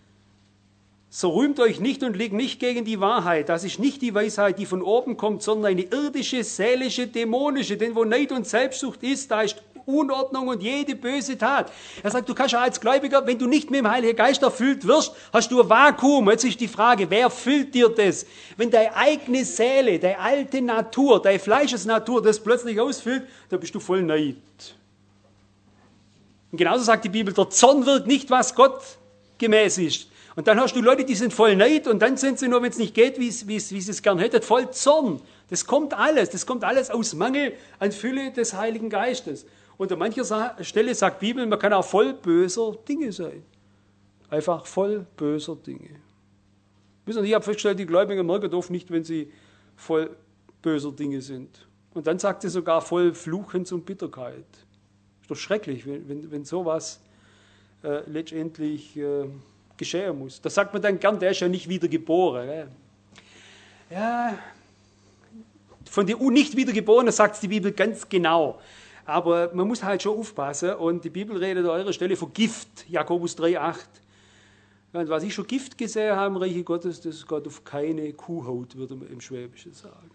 so rühmt euch nicht und liegt nicht gegen die Wahrheit. Das ist nicht die Weisheit, die von oben kommt, sondern eine irdische, seelische, dämonische. Denn wo Neid und Selbstsucht ist, da ist Unordnung und jede böse Tat. Er sagt, du kannst ja als Gläubiger, wenn du nicht mit dem Heiligen Geist erfüllt wirst, hast du ein Vakuum. Jetzt ist die Frage, wer füllt dir das? Wenn deine eigene Seele, deine alte Natur, deine Fleischesnatur das plötzlich ausfüllt, dann bist du voll Neid. Und genauso sagt die Bibel, der Zorn wirkt nicht, was Gott gemäß ist. Und dann hast du Leute, die sind voll Neid und dann sind sie nur, wenn es nicht geht, wie sie es gern hätten, voll Zorn. Das kommt alles, das kommt alles aus Mangel an Fülle des Heiligen Geistes. Und an mancher Stelle sagt die Bibel, man kann auch voll böser Dinge sein. Einfach voll böser Dinge. Ich habe festgestellt, die Gläubiger merken oft nicht, wenn sie voll böser Dinge sind. Und dann sagt sie sogar voll Fluchens und Bitterkeit. Ist doch schrecklich, wenn, wenn, wenn sowas äh, letztendlich äh, geschehen muss. Da sagt man dann gern, der ist ja nicht wiedergeboren. Ne? Ja, von den nicht Wiedergeborenen sagt die Bibel ganz genau. Aber man muss halt schon aufpassen. Und die Bibel redet an eurer Stelle von Gift, Jakobus drei acht. Und was ich schon Gift gesehen habe im Reiche Gottes, das geht auf keine Kuhhaut, würde man im Schwäbischen sagen.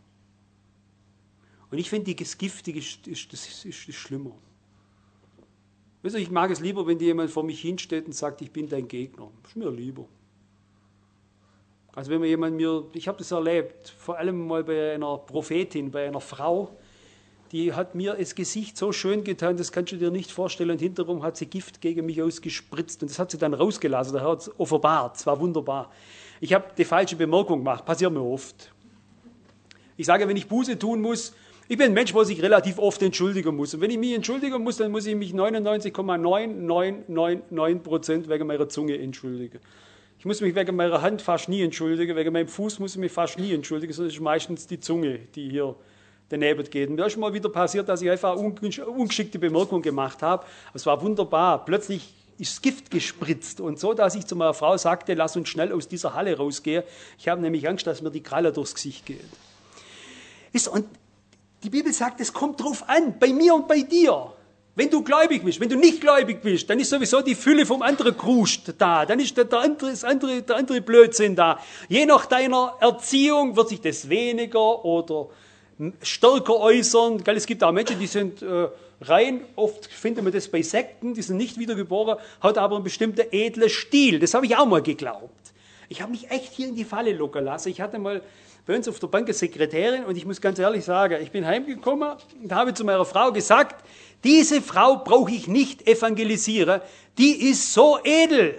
Und ich finde, das Giftige ist, ist, das ist, ist schlimmer. Weißt du, ich mag es lieber, wenn dir jemand vor mich hinsteht und sagt, ich bin dein Gegner. Das ist mir lieber. Also wenn mir jemand mir, ich habe das erlebt, vor allem mal bei einer Prophetin, bei einer Frau, die hat mir das Gesicht so schön getan, das kannst du dir nicht vorstellen. Und hinterherum hat sie Gift gegen mich ausgespritzt und das hat sie dann rausgelassen, da hat es offenbart, es war wunderbar. Ich habe die falsche Bemerkung gemacht, passiert mir oft. Ich sage, wenn ich Buße tun muss, ich bin ein Mensch, der sich relativ oft entschuldigen muss. Und wenn ich mich entschuldigen muss, dann muss ich mich neunundneunzig Komma neun neun neun neun Prozent wegen meiner Zunge entschuldigen. Ich muss mich wegen meiner Hand fast nie entschuldigen, wegen meinem Fuß muss ich mich fast nie entschuldigen, sondern es ist meistens die Zunge, die hier daneben geht. Und mir ist mal wieder passiert, dass ich einfach eine ungeschickte Bemerkung gemacht habe. Es war wunderbar. Plötzlich ist Gift gespritzt und so, dass ich zu meiner Frau sagte, lass uns schnell aus dieser Halle rausgehen. Ich habe nämlich Angst, dass mir die Kralle durchs Gesicht geht. Ist, und die Bibel sagt, es kommt drauf an, bei mir und bei dir. Wenn du gläubig bist, wenn du nicht gläubig bist, dann ist sowieso die Fülle vom anderen Krust da, dann ist der, der, andere, das andere, der andere Blödsinn da. Je nach deiner Erziehung wird sich das weniger oder stärker äußern. Es gibt auch Menschen, die sind äh, rein, oft findet man das bei Sekten, die sind nicht wiedergeboren, hat aber einen bestimmten edlen Stil. Das habe ich auch mal geglaubt. Ich habe mich echt hier in die Falle locken lassen. Ich hatte mal bei uns auf der Bank eine Sekretärin und ich muss ganz ehrlich sagen, ich bin heimgekommen und habe zu meiner Frau gesagt, diese Frau brauche ich nicht evangelisieren, die ist so edel.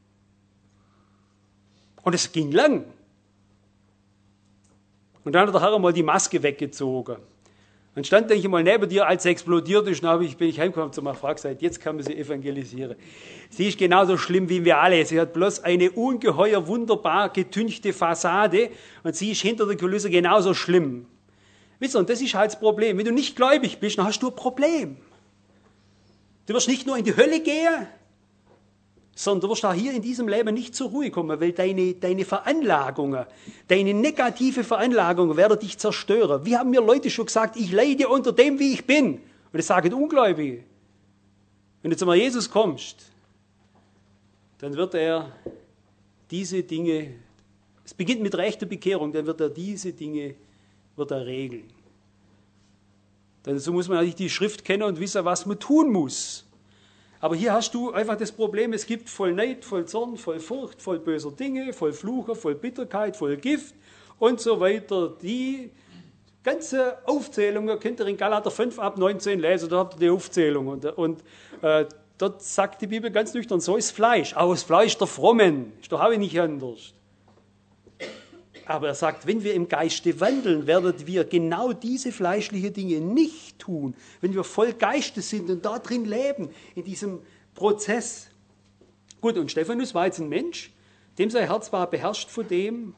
Und es ging lang. Und dann hat der Herr mal die Maske weggezogen. Dann stand ich mal neben dir, als sie explodiert ist, und dann habe ich, bin ich heimgekommen zu meiner Frau gesagt, jetzt kann man sie evangelisieren. Sie ist genauso schlimm wie wir alle. Sie hat bloß eine ungeheuer wunderbar getünchte Fassade und sie ist hinter der Kulisse genauso schlimm. Wisst ihr, und das ist halt das Problem. Wenn du nicht gläubig bist, dann hast du ein Problem. Du wirst nicht nur in die Hölle gehen, sondern du wirst auch hier in diesem Leben nicht zur Ruhe kommen, weil deine, deine Veranlagungen, deine negative Veranlagungen werden dich zerstören. Wie haben mir Leute schon gesagt, ich leide unter dem, wie ich bin. Und das sagen Ungläubige. Wenn du zu Jesus kommst, dann wird er diese Dinge, es beginnt mit rechter Bekehrung, dann wird er diese Dinge wird er regeln. Dazu muss man natürlich die Schrift kennen und wissen, was man tun muss. Aber hier hast du einfach das Problem, es gibt voll Neid, voll Zorn, voll Furcht, voll böser Dinge, voll Fluche, voll Bitterkeit, voll Gift und so weiter. Die ganze Aufzählung, könnt ihr in Galater fünf ab neunzehn lesen, da habt ihr die Aufzählung. Und, und äh, dort sagt die Bibel ganz nüchtern, so ist Fleisch, auch das Fleisch der Frommen, ist doch auch nicht anders. Aber er sagt, wenn wir im Geiste wandeln, werden wir genau diese fleischlichen Dinge nicht tun. Wenn wir voll Geistes sind und da drin leben, in diesem Prozess. Gut, und Stephanus war jetzt ein Mensch, dem sein Herz war beherrscht von dem.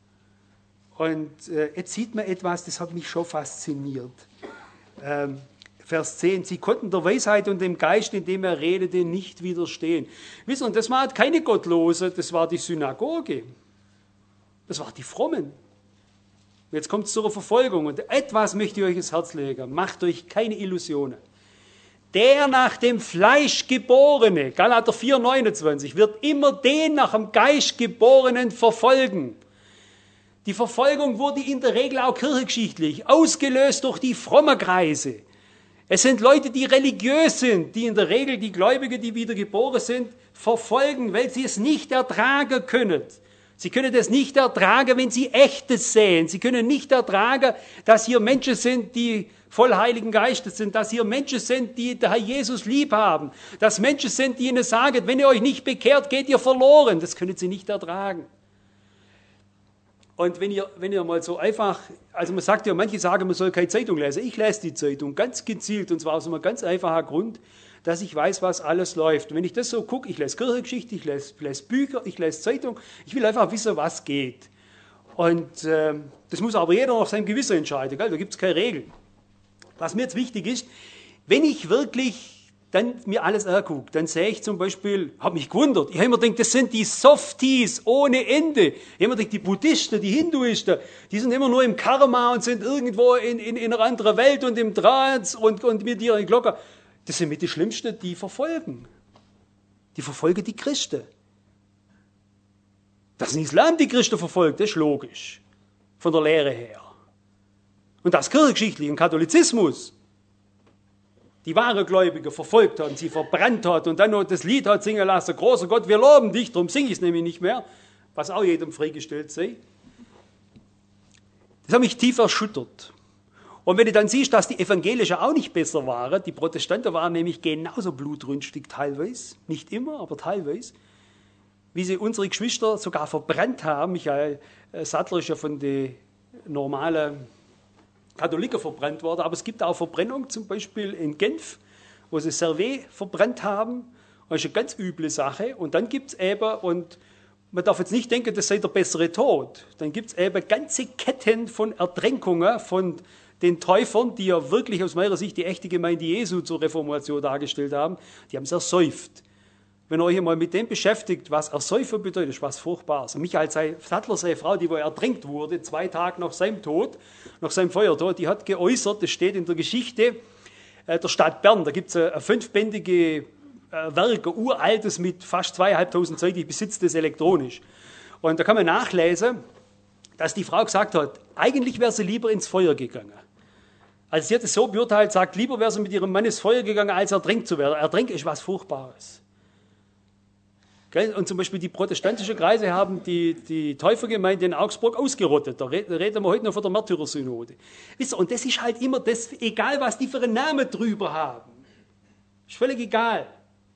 Und äh, jetzt sieht man etwas, das hat mich schon fasziniert. Ähm, Vers zehn, sie konnten der Weisheit und dem Geist, in dem er redete, nicht widerstehen. Wisst ihr, das war keine Gottlose, das war die Synagoge. Das waren die Frommen. Jetzt kommt es zur Verfolgung. Und etwas möchte ich euch ins Herz legen. Macht euch keine Illusionen. Der nach dem Fleisch Geborene, Galater vier neunundzwanzig, wird immer den nach dem Geist Geborenen verfolgen. Die Verfolgung wurde in der Regel auch kirchengeschichtlich ausgelöst durch die frommen Kreise. Es sind Leute, die religiös sind, die in der Regel die Gläubigen, die wiedergeboren sind, verfolgen, weil sie es nicht ertragen können. Sie können es nicht ertragen, wenn sie Echtes sehen. Sie können nicht ertragen, dass hier Menschen sind, die voll Heiligen Geistes sind, dass hier Menschen sind, die der Herr Jesus lieb haben, dass Menschen sind, die ihnen sagen, wenn ihr euch nicht bekehrt, geht ihr verloren. Das können sie nicht ertragen. Und wenn ihr, wenn ihr mal so einfach, also man sagt ja, manche sagen, man soll keine Zeitung lesen. Ich lese die Zeitung ganz gezielt und zwar aus einem ganz einfachen Grund, dass ich weiß, was alles läuft. Und wenn ich das so gucke, ich lese Kirchengeschichte, ich lese, lese Bücher, ich lese Zeitung, ich will einfach wissen, was geht. Und äh, das muss aber jeder nach seinem Gewissen entscheiden, gell? Da gibt es keine Regeln. Was mir jetzt wichtig ist, wenn ich wirklich dann mir alles angucke, dann sehe ich zum Beispiel, habe mich gewundert, ich habe mir gedacht, das sind die Softies ohne Ende. Ich habe mir gedacht, die Buddhisten, die Hinduisten, die sind immer nur im Karma und sind irgendwo in, in, in einer anderen Welt und im Trance und, und mit ihren Glocken. Das sind mit die Schlimmsten, die verfolgen. Die verfolgen die Christen. Dass ein Islam die Christen verfolgt, das ist logisch. Von der Lehre her. Und das kirchengeschichtliche Katholizismus die wahre Gläubige verfolgt hat und sie verbrannt hat und dann noch das Lied hat singen lassen, großer Gott, wir loben dich, darum singe ich es nämlich nicht mehr, was auch jedem freigestellt sei. Das hat mich tief erschüttert. Und wenn du dann siehst, dass die Evangelischen auch nicht besser waren, die Protestanten waren nämlich genauso blutrünstig teilweise, nicht immer, aber teilweise, wie sie unsere Geschwister sogar verbrannt haben. Michael Sattler ist ja von den normalen Katholiken verbrannt worden, aber es gibt auch Verbrennung, zum Beispiel in Genf, wo sie Servet verbrannt haben. Das ist eine ganz üble Sache. Und dann gibt es eben, und man darf jetzt nicht denken, das sei der bessere Tod, dann gibt es eben ganze Ketten von Ertränkungen von den Täufern, die ja wirklich aus meiner Sicht die echte Gemeinde Jesu zur Reformation dargestellt haben, die haben es ersäuft. Wenn ihr euch mal mit dem beschäftigt, was Ersäufen bedeutet, ist was Furchtbares. Und Michael Sattler, seine Frau, die wo ertränkt wurde, zwei Tage nach seinem Tod, nach seinem Feuertod, die hat geäußert, das steht in der Geschichte äh, der Stadt Bern, da gibt es ein, ein fünfbändige äh, Werk, ein uraltes mit fast zweieinhalbtausend Seiten, ich besitze das elektronisch. Und da kann man nachlesen, dass die Frau gesagt hat, eigentlich wäre sie lieber ins Feuer gegangen. Also sie hat es so beurteilt, sagt, lieber wäre sie mit ihrem Mann ins Feuer gegangen, als ertränkt zu werden. Ertränken ist was Furchtbares. Und zum Beispiel die protestantischen Kreise haben die, die Täufergemeinde in Augsburg ausgerottet. Da reden wir heute noch von der Märtyrersynode. Wisst ihr, und das ist halt immer das, egal was die für einen Namen drüber haben. Ist völlig egal.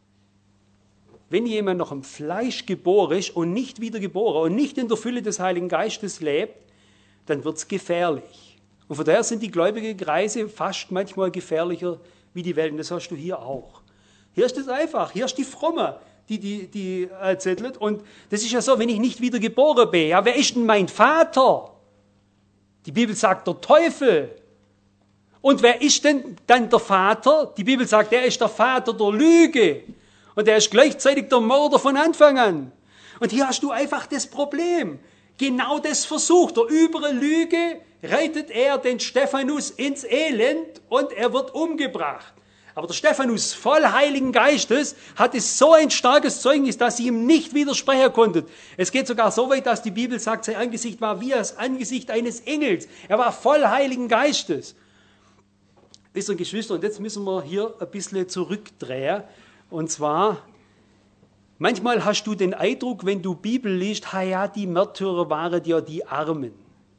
Wenn jemand noch im Fleisch geboren ist und nicht wiedergeboren und nicht in der Fülle des Heiligen Geistes lebt, dann wird es gefährlich. Und von daher sind die gläubigen Kreise fast manchmal gefährlicher wie die Welt. Und das hast du hier auch. Hier ist es einfach, hier ist die Fromme, die, die, die äh, zettelt. Und das ist ja so, wenn ich nicht wieder geboren bin, ja, wer ist denn mein Vater? Die Bibel sagt, der Teufel. Und wer ist denn dann der Vater? Die Bibel sagt, er ist der Vater der Lüge. Und er ist gleichzeitig der Mörder von Anfang an. Und hier hast du einfach das Problem. Genau das versucht er. Über eine Lüge reitet er den Stephanus ins Elend und er wird umgebracht. Aber der Stephanus, voll Heiligen Geistes, hatte so ein starkes Zeugnis, dass sie ihm nicht widersprechen konnten. Es geht sogar so weit, dass die Bibel sagt, sein Angesicht war wie das Angesicht eines Engels. Er war voll Heiligen Geistes. Wisst ihr, Geschwister, und jetzt müssen wir hier ein bisschen zurückdrehen. Und zwar, manchmal hast du den Eindruck, wenn du Bibel liest, ha ja, die Märtyrer waren ja die Armen.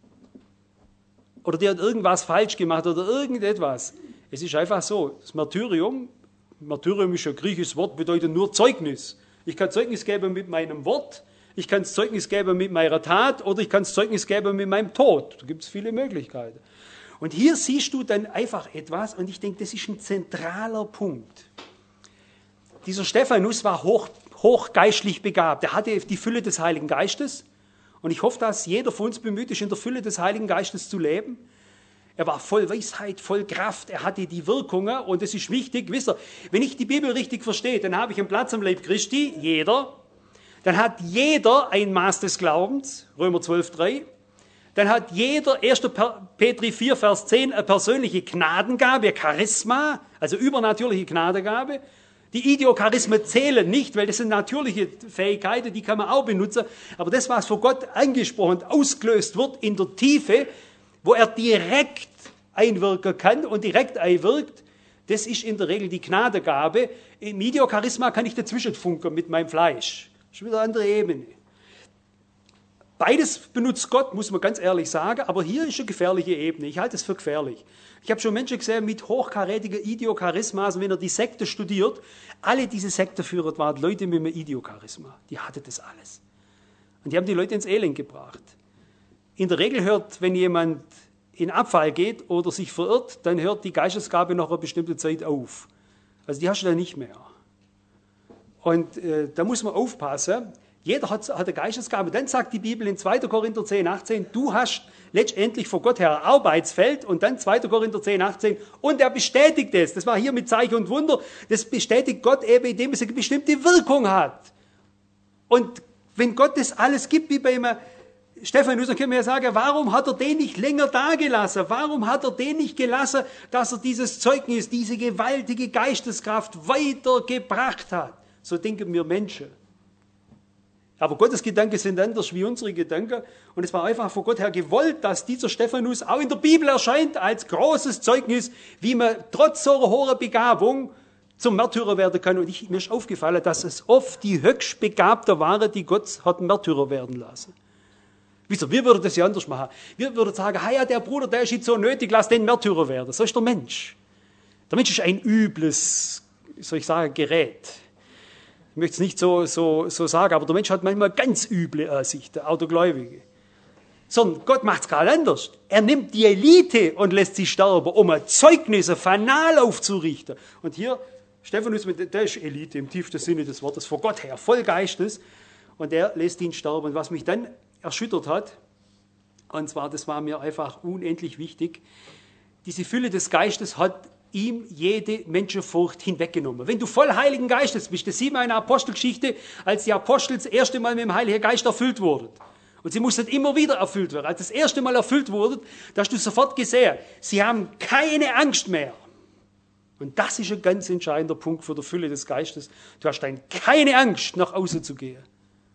Oder die hat irgendwas falsch gemacht oder irgendetwas. Es ist einfach so, das Martyrium, Martyrium ist ein griechisches Wort, bedeutet nur Zeugnis. Ich kann Zeugnis geben mit meinem Wort, ich kann Zeugnis geben mit meiner Tat oder ich kann Zeugnis geben mit meinem Tod. Da gibt es viele Möglichkeiten. Und hier siehst du dann einfach etwas und ich denke, das ist ein zentraler Punkt. Dieser Stephanus war hoch, hochgeistlich begabt. Er hatte die Fülle des Heiligen Geistes und ich hoffe, dass jeder von uns bemüht ist, in der Fülle des Heiligen Geistes zu leben. Er war voll Weisheit, voll Kraft, er hatte die Wirkungen und das ist wichtig. Wisst ihr, wenn ich die Bibel richtig verstehe, dann habe ich einen Platz am Leib Christi, jeder. Dann hat jeder ein Maß des Glaubens, Römer zwölf, drei. Dann hat jeder, erster Petri vier, Vers zehn, eine persönliche Gnadengabe, ein Charisma, also übernatürliche Gnadengabe. Die Idiocharismen zählen nicht, weil das sind natürliche Fähigkeiten, die kann man auch benutzen. Aber das, was von Gott angesprochen und ausgelöst wird in der Tiefe, wo er direkt einwirken kann und direkt einwirkt, Das ist in der Regel die Gnadengabe. Im Idiocharisma kann ich dazwischen funken mit meinem Fleisch. Das ist wieder eine andere Ebene. Beides benutzt Gott, muss man ganz ehrlich sagen, aber hier ist eine gefährliche Ebene. Ich halte es für gefährlich. Ich habe schon Menschen gesehen mit hochkarätiger Idiocharisma, also wenn er die Sekte studiert, alle diese Sektenführer waren Leute mit einem Idiocharisma. Die hatten das alles. Und die haben die Leute ins Elend gebracht. In der Regel hört, wenn jemand in Abfall geht oder sich verirrt, dann hört die Geistesgabe nach einer bestimmten Zeit auf. Also die hast du dann nicht mehr. Und äh, da muss man aufpassen. Jeder hat, hat eine Geistesgabe. Dann sagt die Bibel in zweiter Korinther zehn, achtzehn, du hast letztendlich vor Gott her ein Arbeitsfeld. Und dann zweiter Korinther zehn, achtzehn, und er bestätigt es. Das war hier mit Zeichen und Wunder. Das bestätigt Gott eben, indem es eine bestimmte Wirkung hat. Und wenn Gott das alles gibt, wie bei einem Stephanus, dann können wir ja sagen, warum hat er den nicht länger dagelassen? Warum hat er den nicht gelassen, dass er dieses Zeugnis, diese gewaltige Geisteskraft weitergebracht hat? So denken wir Menschen. Aber Gottes Gedanken sind anders wie unsere Gedanken. Und es war einfach von Gott her gewollt, dass dieser Stephanus auch in der Bibel erscheint als großes Zeugnis, wie man trotz so einer hohen Begabung zum Märtyrer werden kann. Und ich, mir ist aufgefallen, dass es oft die höchst Begabten waren, die Gott hat Märtyrer werden lassen. Wieso? Wir würden das ja anders machen. Wir würden sagen, hey, ja, der Bruder, der ist jetzt so nötig, lass den Märtyrer werden. So ist der Mensch. Der Mensch ist ein übles, soll ich sagen, Gerät. Ich möchte es nicht so, so, so sagen, aber der Mensch hat manchmal ganz üble Ansichten, auch der Gläubige. Sondern Gott macht es gerade anders. Er nimmt die Elite und lässt sie sterben, um ein Zeugnis, ein Fanal aufzurichten. Und hier, Stephanus, der ist Elite im tiefsten Sinne des Wortes, vor Gott her, voll Geistes. Und er lässt ihn sterben. Und was mich dann erschüttert hat, und zwar, das war mir einfach unendlich wichtig, diese Fülle des Geistes hat ihm jede Menschenfurcht hinweggenommen. Wenn du voll Heiligen Geistes bist, das sieht man in der Apostelgeschichte, als die Apostel das erste Mal mit dem Heiligen Geist erfüllt wurden. Und sie mussten immer wieder erfüllt werden. Als das erste Mal erfüllt wurden, da hast du sofort gesehen, sie haben keine Angst mehr. Und das ist ein ganz entscheidender Punkt für die Fülle des Geistes. Du hast dann keine Angst, nach außen zu gehen.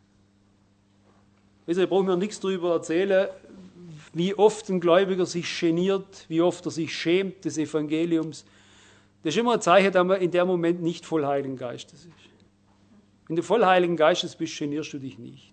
Also, ich brauche mir nichts darüber erzählen, wie oft ein Gläubiger sich geniert, wie oft er sich schämt des Evangeliums. Das ist immer ein Zeichen, dass man in dem Moment nicht voll Heiligen Geistes ist. Wenn du voll Heiligen Geistes bist, genierst du dich nicht.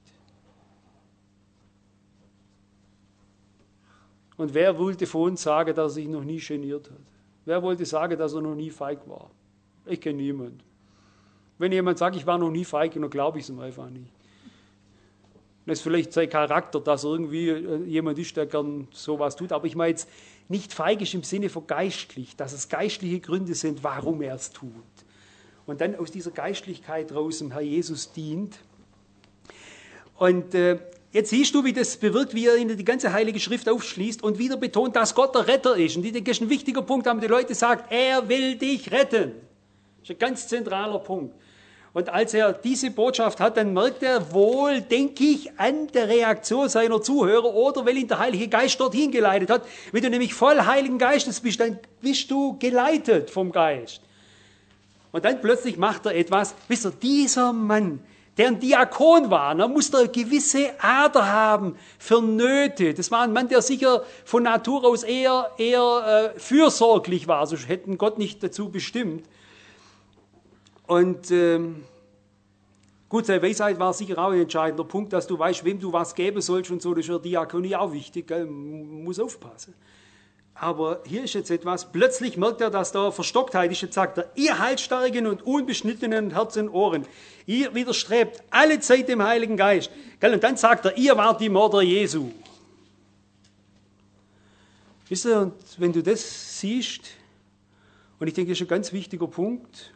Und wer wollte von uns sagen, dass er sich noch nie geniert hat? Wer wollte sagen, dass er noch nie feig war? Ich kenne niemanden. Wenn jemand sagt, ich war noch nie feig, dann glaube ich es ihm einfach nicht. Das ist vielleicht sein Charakter, dass irgendwie jemand ist, der gern sowas tut. Aber ich meine jetzt nicht feigisch im Sinne von geistlich, dass es geistliche Gründe sind, warum er es tut. Und dann aus dieser Geistlichkeit raus dem Herr Jesus dient. Und äh, jetzt siehst du, wie das bewirkt, wie er ihnen die ganze Heilige Schrift aufschließt und wieder betont, dass Gott der Retter ist. Und ich denke, das ist ein wichtiger Punkt, haben die Leute gesagt, er will dich retten. Das ist ein ganz zentraler Punkt. Und als er diese Botschaft hat, dann merkt er wohl, denke ich, an der Reaktion seiner Zuhörer oder weil ihn der Heilige Geist dorthin geleitet hat. Wenn du nämlich voll Heiligen Geistes bist, dann bist du geleitet vom Geist. Und dann plötzlich macht er etwas. Wisst ihr, dieser Mann, der ein Diakon war, ne, musste eine gewisse Ader haben für Nöte. Das war ein Mann, der sicher von Natur aus eher, eher äh, fürsorglich war, sonst hätten Gott nicht dazu bestimmt. Und ähm, gut, seine Weisheit war sicher auch ein entscheidender Punkt, dass du weißt, wem du was geben sollst und so, das ist für Diakonie auch wichtig, gell? Man muss aufpassen. Aber hier ist jetzt etwas, plötzlich merkt er, dass da Verstocktheit ist. Jetzt sagt er, ihr Halsstarrigen und unbeschnittenen Herzen und Ohren, ihr widerstrebt alle Zeit dem Heiligen Geist. Gell? Und dann sagt er, ihr wart die Mörder Jesu. Wisst ihr, und wenn du das siehst, und ich denke, das ist ein ganz wichtiger Punkt.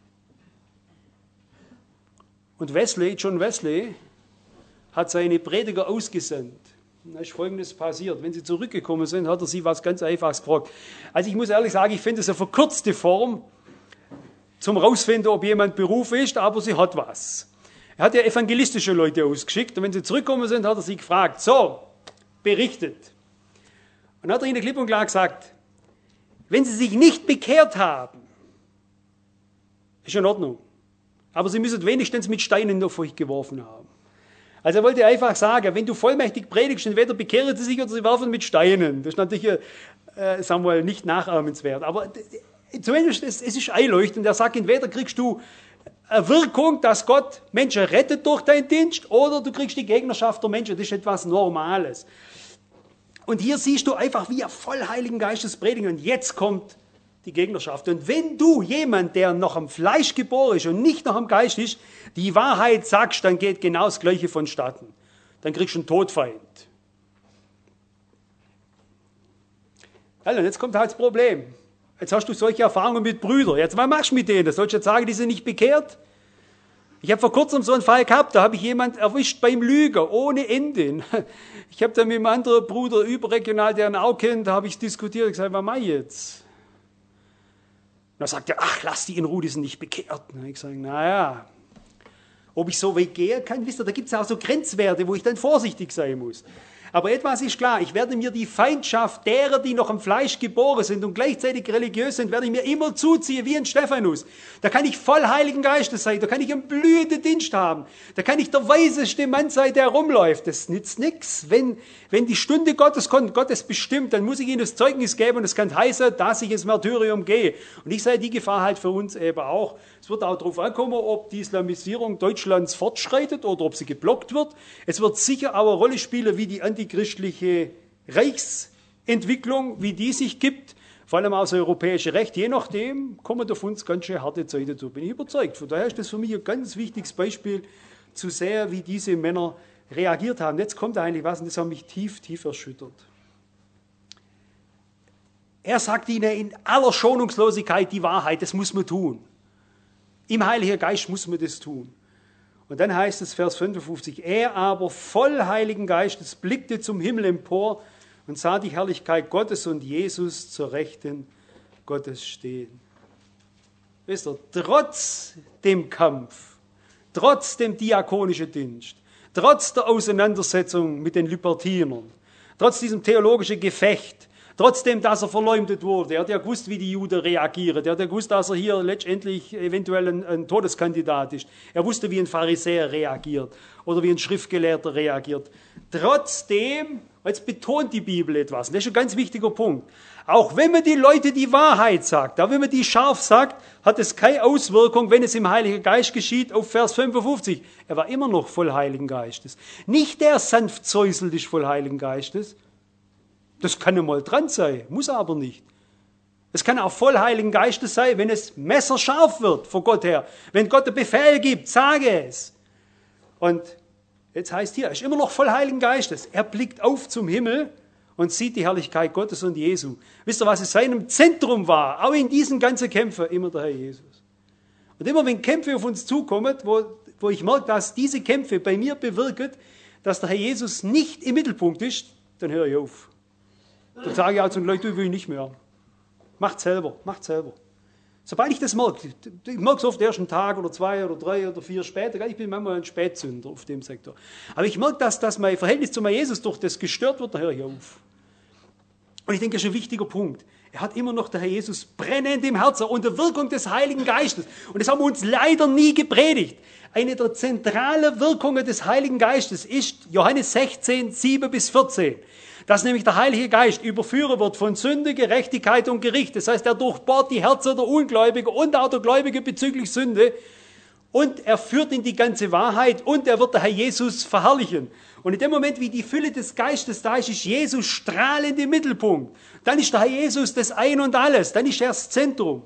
Und Wesley, John Wesley, hat seine Prediger ausgesandt. Da ist Folgendes passiert. Wenn sie zurückgekommen sind, hat er sie was ganz Einfaches gefragt. Also ich muss ehrlich sagen, ich finde es eine verkürzte Form, zum rausfinden, ob jemand Beruf ist, aber sie hat was. Er hat ja evangelistische Leute ausgeschickt und wenn sie zurückgekommen sind, hat er sie gefragt, so, berichtet. Und dann hat er ihnen klipp und klar gesagt, wenn sie sich nicht bekehrt haben, ist in Ordnung. Aber sie müssen wenigstens mit Steinen auf euch geworfen haben. Also er wollte einfach sagen, wenn du vollmächtig predigst, entweder bekehren sie sich oder sie werfen mit Steinen. Das ist natürlich, äh, Samuel, nicht nachahmenswert. Aber zumindest es, es ist einleuchtend. Er sagt, entweder kriegst du eine Wirkung, dass Gott Menschen rettet durch deinen Dienst, oder du kriegst die Gegnerschaft der Menschen. Das ist etwas Normales. Und hier siehst du einfach, wie er voll Heiligen Geistes predigen. Und jetzt kommt die Gegnerschaft. Und wenn du jemand, der noch am Fleisch geboren ist und nicht noch am Geist ist, die Wahrheit sagst, dann geht genau das Gleiche vonstatten. Dann kriegst du einen Todfeind. Also, jetzt kommt halt das Problem. Jetzt hast du solche Erfahrungen mit Brüdern. Jetzt, was machst du mit denen? Sollst du jetzt sagen, die sind nicht bekehrt? Ich habe vor kurzem so einen Fall gehabt, da habe ich jemand erwischt beim Lügen, ohne Ende. Ich habe dann mit einem anderen Bruder überregional, der ihn auch kennt, da habe ich diskutiert, ich gesagt, was mache ich jetzt? Und dann sagt er, ach, lass die in Ruhe, die sind nicht bekehrt. Und ich sage, naja, ob ich so weit gehen kann, wisst ihr, da gibt es auch so Grenzwerte, wo ich dann vorsichtig sein muss. Aber etwas ist klar, ich werde mir die Feindschaft derer, die noch am Fleisch geboren sind und gleichzeitig religiös sind, werde ich mir immer zuziehen, wie ein Stephanus. Da kann ich voll Heiligen Geistes sein, da kann ich einen blühenden Dienst haben, da kann ich der weiseste Mann sein, der rumläuft. Das nützt nichts. Wenn, wenn die Stunde Gottes kommt, Gottes bestimmt, dann muss ich ihnen das Zeugnis geben und es kann heißen, dass ich ins Martyrium gehe. Und ich sehe die Gefahr halt für uns eben auch. Es wird auch darauf ankommen, ob die Islamisierung Deutschlands fortschreitet oder ob sie geblockt wird. Es wird sicher auch eine Rolle spielen, wie die antichristliche Reichsentwicklung, wie die sich gibt, vor allem auch das europäische Recht. Je nachdem kommen auf uns ganz schön harte Zeiten zu, bin ich überzeugt. Von daher ist das für mich ein ganz wichtiges Beispiel, zu sehen, wie diese Männer reagiert haben. Jetzt kommt eigentlich was, und das hat mich tief, tief erschüttert. Er sagt ihnen in aller Schonungslosigkeit die Wahrheit, das muss man tun. Im Heiligen Geist muss man das tun. Und dann heißt es, Vers fünfundfünfzig, er aber voll Heiligen Geistes blickte zum Himmel empor und sah die Herrlichkeit Gottes und Jesus zur Rechten Gottes stehen. Wisst ihr, trotz dem Kampf, trotz dem diakonischen Dienst, trotz der Auseinandersetzung mit den Libertinern, trotz diesem theologischen Gefecht, trotzdem, dass er verleumdet wurde, er hat ja gewusst, wie die Juden reagieren, er hat ja gewusst, dass er hier letztendlich eventuell ein, ein Todeskandidat ist. Er wusste, wie ein Pharisäer reagiert oder wie ein Schriftgelehrter reagiert. Trotzdem, jetzt betont die Bibel etwas, und das ist ein ganz wichtiger Punkt, auch wenn man die Leute die Wahrheit sagt, auch wenn man die scharf sagt, hat es keine Auswirkung, wenn es im Heiligen Geist geschieht, auf Vers fünfundfünfzig. Er war immer noch voll Heiligen Geistes. Nicht der sanft säuselt ist voll Heiligen Geistes. Das kann einmal dran sein, muss aber nicht. Es kann auch voll Heiligen Geistes sein, wenn es messerscharf wird von Gott her. Wenn Gott einen Befehl gibt, sage es. Und jetzt heißt hier, er ist immer noch voll Heiligen Geistes. Er blickt auf zum Himmel und sieht die Herrlichkeit Gottes und Jesu. Wisst ihr, was in seinem Zentrum war? Auch in diesen ganzen Kämpfen immer der Herr Jesus. Und immer wenn Kämpfe auf uns zukommen, wo, wo ich merke, dass diese Kämpfe bei mir bewirken, dass der Herr Jesus nicht im Mittelpunkt ist, dann höre ich auf. Dann sage ich auch zu den Leuten, du will ich nicht mehr. Macht selber, macht selber. Sobald ich das merke, ich merke es oft erst einen Tag oder zwei oder drei oder vier später, ich bin manchmal ein Spätsünder auf dem Sektor. Aber ich merke, dass, dass mein Verhältnis zu meinem Jesus durch das gestört wird, dann höre ich auf. Und ich denke, das ist ein wichtiger Punkt. Er hat immer noch der Herr Jesus brennend im Herzen unter Wirkung des Heiligen Geistes. Und das haben wir uns leider nie gepredigt. Eine der zentralen Wirkungen des Heiligen Geistes ist Johannes sechzehn, sieben bis vierzehn. Dass nämlich der Heilige Geist überführen wird von Sünde, Gerechtigkeit und Gericht. Das heißt, er durchbohrt die Herzen der Ungläubigen und auch der Gläubigen bezüglich Sünde. Und er führt in die ganze Wahrheit und er wird der Herr Jesus verherrlichen. Und in dem Moment, wie die Fülle des Geistes da ist, ist Jesus strahlend im Mittelpunkt. Dann ist der Herr Jesus das Ein und Alles. Dann ist er das Zentrum.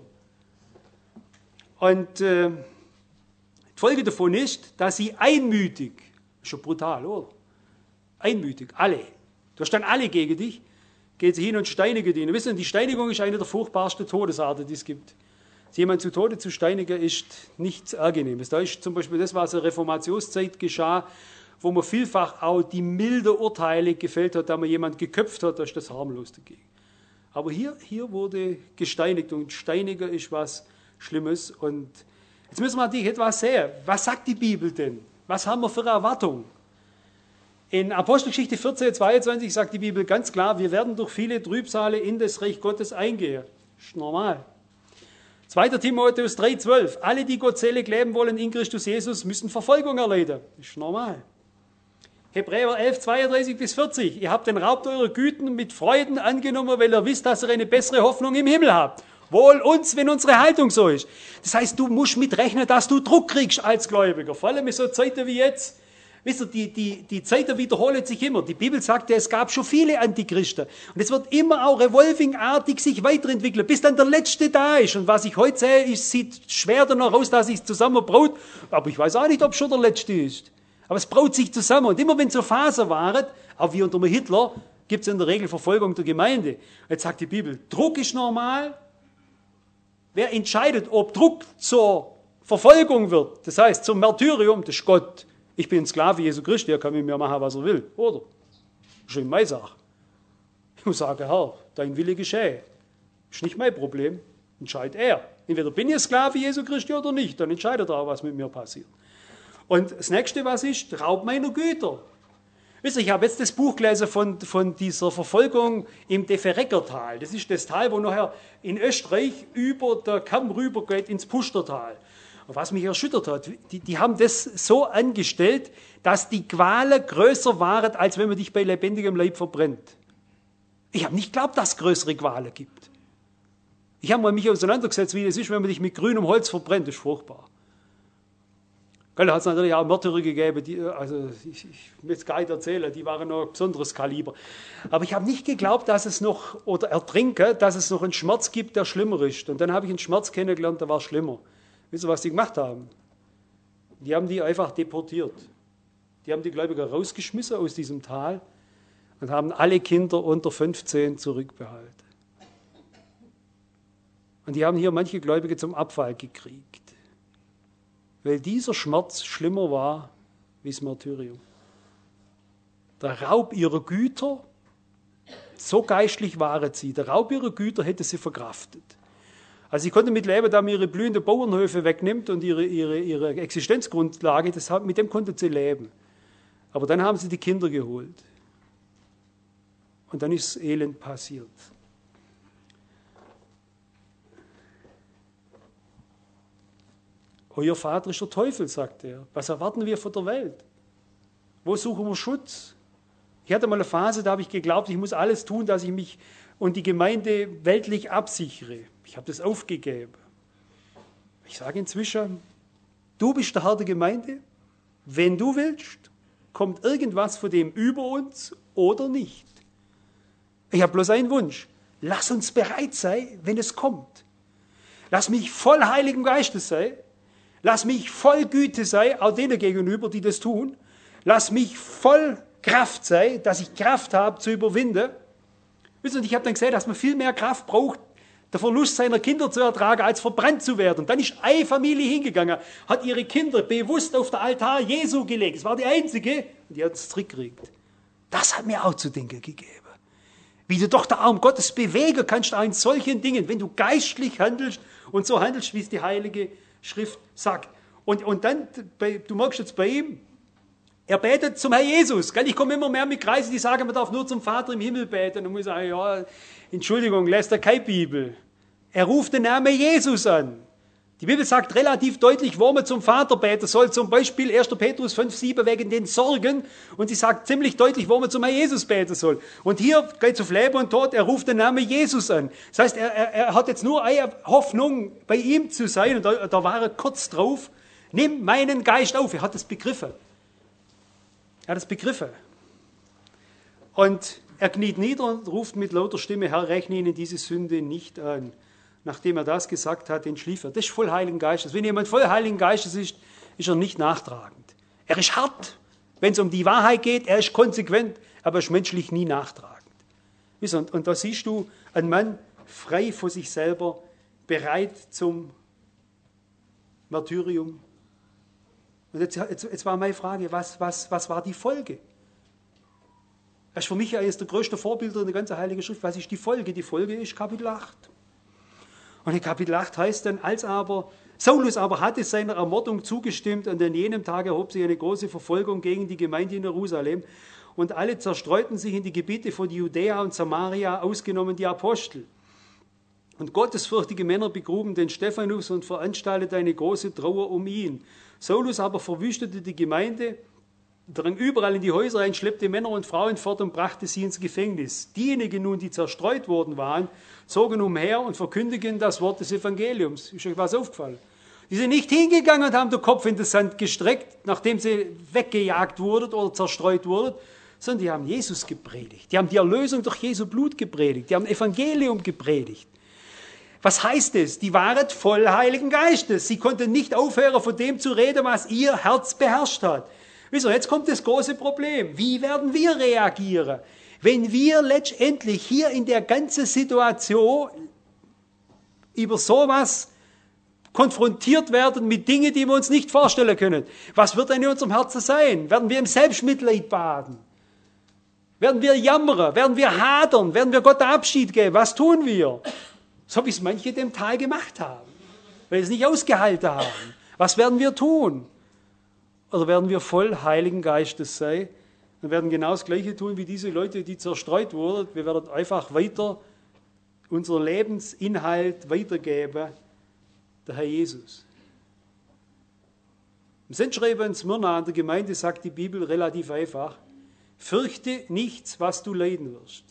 Und äh, die Folge davon ist, dass sie einmütig, schon brutal, oder? Einmütig, alle. Du hast dann alle gegen dich, geht sie hin und steinige ihn. Wissen, die Steinigung ist eine der furchtbarsten Todesarten, die es gibt. Jemand zu Tode zu steinigen, ist nichts Angenehmes. Da ist zum Beispiel das, was in der Reformationszeit geschah, wo man vielfach auch die milde Urteile gefällt hat, da man jemand geköpft hat, da ist das harmlos dagegen. Aber hier, hier wurde gesteinigt und Steiniger ist was Schlimmes. Und jetzt müssen wir natürlich etwas sehen. Was sagt die Bibel denn? Was haben wir für eine Erwartung? In Apostelgeschichte vierzehn, zweiundzwanzig sagt die Bibel ganz klar, wir werden durch viele Trübsale in das Reich Gottes eingehen. Das ist normal. zweiter Timotheus drei, zwölf. Alle, die Gott selig leben wollen in Christus Jesus, müssen Verfolgung erleiden. Das ist normal. Hebräer elf, zweiunddreißig bis vierzig. Ihr habt den Raub eurer Güten mit Freuden angenommen, weil ihr wisst, dass ihr eine bessere Hoffnung im Himmel habt. Wohl uns, wenn unsere Haltung so ist. Das heißt, du musst mitrechnen, dass du Druck kriegst als Gläubiger. Vor allem in so Zeiten wie jetzt. Wisst ihr, die, die, die Zeiten wiederholen sich immer. Die Bibel sagt ja, es gab schon viele Antichristen. Und es wird immer auch revolvingartig sich weiterentwickeln, bis dann der Letzte da ist. Und was ich heute sehe, ist, sieht schwer danach aus, dass es zusammenbraut. Aber ich weiß auch nicht, ob schon der Letzte ist. Aber es braut sich zusammen. Und immer wenn so Phasen waren, auch wie unter dem Hitler, gibt es in der Regel Verfolgung der Gemeinde. Jetzt sagt die Bibel, Druck ist normal. Wer entscheidet, ob Druck zur Verfolgung wird, das heißt zum Martyrium, das ist Gott. Ich bin ein Sklave Jesu Christi, er kann mit mir machen, was er will, oder? Das ist nicht meine Sache. Ich muss sagen, Herr, dein Wille geschehe. Das ist nicht mein Problem, entscheidet er. Entweder bin ich ein Sklave Jesu Christi oder nicht, dann entscheidet er, was mit mir passiert. Und das Nächste, was ist, Raub meiner Güter. Wisst ihr, ich habe jetzt das Buch gelesen von, von dieser Verfolgung im Defereckertal. Das ist das Tal, wo nachher in Österreich über der Kamm rübergeht ins Pustertal. Und was mich erschüttert hat, die, die haben das so angestellt, dass die Qualen größer waren, als wenn man dich bei lebendigem Leib verbrennt. Ich habe nicht geglaubt, dass es größere Qualen gibt. Ich habe mal mich auseinandergesetzt, wie das ist, wenn man dich mit grünem Holz verbrennt. Das ist furchtbar. Da hat es natürlich auch Märtyrer gegeben, die, also ich, ich will es gar nicht erzählen, die waren noch ein besonderes Kaliber. Aber ich habe nicht geglaubt, dass es noch, oder ertrinke, dass es noch einen Schmerz gibt, der schlimmer ist. Und dann habe ich einen Schmerz kennengelernt, der war schlimmer. Wisst ihr, was die gemacht haben? Die haben die einfach deportiert. Die haben die Gläubiger rausgeschmissen aus diesem Tal und haben alle Kinder unter fünfzehn zurückbehalten. Und die haben hier manche Gläubige zum Abfall gekriegt. Weil dieser Schmerz schlimmer war wie das Martyrium. Der Raub ihrer Güter, so geistlich waren sie, der Raub ihrer Güter hätte sie verkraftet. Also sie konnten mit leben, da man ihre blühenden Bauernhöfe wegnimmt und ihre, ihre, ihre Existenzgrundlage, das, mit dem konnten sie leben. Aber dann haben sie die Kinder geholt. Und dann ist das Elend passiert. Euer Vater ist der Teufel, sagt er. Was erwarten wir von der Welt? Wo suchen wir Schutz? Ich hatte mal eine Phase, da habe ich geglaubt, ich muss alles tun, dass ich mich und die Gemeinde weltlich absichere. Ich habe das aufgegeben. Ich sage inzwischen, du bist der Herr der Gemeinde. Wenn du willst, kommt irgendwas von dem über uns oder nicht. Ich habe bloß einen Wunsch. Lass uns bereit sein, wenn es kommt. Lass mich voll Heiligen Geistes sein. Lass mich voll Güte sein, auch denen gegenüber, die das tun. Lass mich voll Kraft sein, dass ich Kraft habe zu überwinden. Und ich habe dann gesehen, dass man viel mehr Kraft braucht, der Verlust seiner Kinder zu ertragen, als verbrannt zu werden. Und dann ist eine Familie hingegangen, hat ihre Kinder bewusst auf den Altar Jesu gelegt. Es war die einzige, und die hat es zurückgekriegt. Das hat mir auch zu denken gegeben. Wie du doch der Arm Gottes bewegen kannst auch in solchen Dingen, wenn du geistlich handelst und so handelst, wie es die Heilige Schrift sagt. Und, und dann, bei, du merkst jetzt bei ihm, er betet zum Herrn Jesus. Gell? Ich komme immer mehr mit Kreisen, die sagen, man darf nur zum Vater im Himmel beten. Und muss sagen, ja, Entschuldigung, lässt er keine Bibel. Er ruft den Namen Jesus an. Die Bibel sagt relativ deutlich, wo man zum Vater beten soll. Zum Beispiel erster Petrus fünf sieben wegen den Sorgen. Und sie sagt ziemlich deutlich, wo man zum Herrn Jesus beten soll. Und hier geht es auf Leben und Tod, er ruft den Namen Jesus an. Das heißt, er, er, er hat jetzt nur eine Hoffnung, bei ihm zu sein. Und da, da war er kurz drauf. Nimm meinen Geist auf. Er hat das begriffen. Er hat das begriffen. Und er kniet nieder und ruft mit lauter Stimme, Herr, rechne ihnen diese Sünde nicht an. Nachdem er das gesagt hat, entschlief er. Das ist voll Heiligen Geistes. Wenn jemand voll Heiligen Geistes ist, ist er nicht nachtragend. Er ist hart, wenn es um die Wahrheit geht. Er ist konsequent, aber er ist menschlich nie nachtragend. Und, und da siehst du einen Mann frei von sich selber, bereit zum Martyrium. Und jetzt, jetzt, jetzt war meine Frage, was, was, was war die Folge? Das ist für mich eines der größten Vorbilder in der ganzen Heiligen Schrift. Was ist die Folge? Die Folge ist Kapitel acht. Und in Kapitel acht heißt dann, als aber, Saulus aber hatte seiner Ermordung zugestimmt und an jenem Tag erhob sich eine große Verfolgung gegen die Gemeinde in Jerusalem und alle zerstreuten sich in die Gebiete von Judäa und Samaria, ausgenommen die Apostel. Und gottesfürchtige Männer begruben den Stephanus und veranstalteten eine große Trauer um ihn. Saulus aber verwüstete die Gemeinde drang überall in die Häuser ein, schleppte Männer und Frauen fort und brachte sie ins Gefängnis. Diejenigen nun, die zerstreut worden waren, zogen umher und verkündigen das Wort des Evangeliums. Ist euch was aufgefallen? Die sind nicht hingegangen und haben den Kopf in den Sand gestreckt, nachdem sie weggejagt wurden oder zerstreut wurden, sondern die haben Jesus gepredigt. Die haben die Erlösung durch Jesu Blut gepredigt. Die haben Evangelium gepredigt. Was heißt es? Die waren voll Heiligen Geistes. Sie konnten nicht aufhören, von dem zu reden, was ihr Herz beherrscht hat. Wieso? Jetzt kommt das große Problem. Wie werden wir reagieren, wenn wir letztendlich hier in der ganzen Situation über sowas konfrontiert werden mit Dingen, die wir uns nicht vorstellen können? Was wird denn in unserem Herzen sein? Werden wir im Selbstmitleid baden? Werden wir jammern? Werden wir hadern? Werden wir Gott Abschied geben? Was tun wir? So wie es manche dem Tal gemacht haben, weil sie es nicht ausgehalten haben. Was werden wir tun? Oder werden wir voll Heiligen Geistes sein? Wir werden genau das Gleiche tun wie diese Leute, die zerstreut wurden. Wir werden einfach weiter unseren Lebensinhalt weitergeben, der Herr Jesus. Im Sendschreiben in Smyrna an der Gemeinde sagt die Bibel relativ einfach: Fürchte nichts, was du leiden wirst.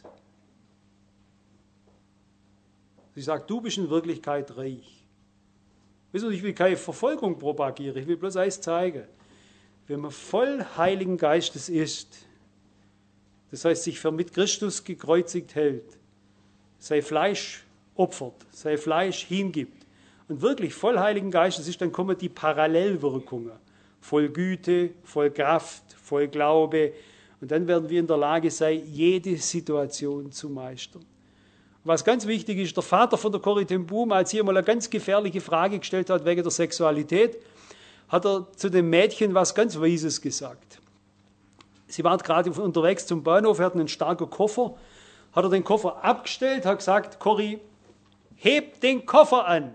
Sie sagt, du bist in Wirklichkeit reich. Wisst ihr, ich will keine Verfolgung propagieren, ich will bloß eins zeigen. Wenn man voll Heiligen Geistes ist, das heißt, sich für mit Christus gekreuzigt hält, sein Fleisch opfert, sein Fleisch hingibt und wirklich voll Heiligen Geistes ist, dann kommen die Parallelwirkungen. Voll Güte, voll Kraft, voll Glaube. Und dann werden wir in der Lage sein, jede Situation zu meistern. Was ganz wichtig ist, der Vater von der Corrie ten Boom, als sie mal eine ganz gefährliche Frage gestellt hat wegen der Sexualität, hat er zu dem Mädchen was ganz Weises gesagt. Sie waren gerade unterwegs zum Bahnhof, hatten einen starken Koffer, hat er den Koffer abgestellt, hat gesagt, Corrie, heb den Koffer an.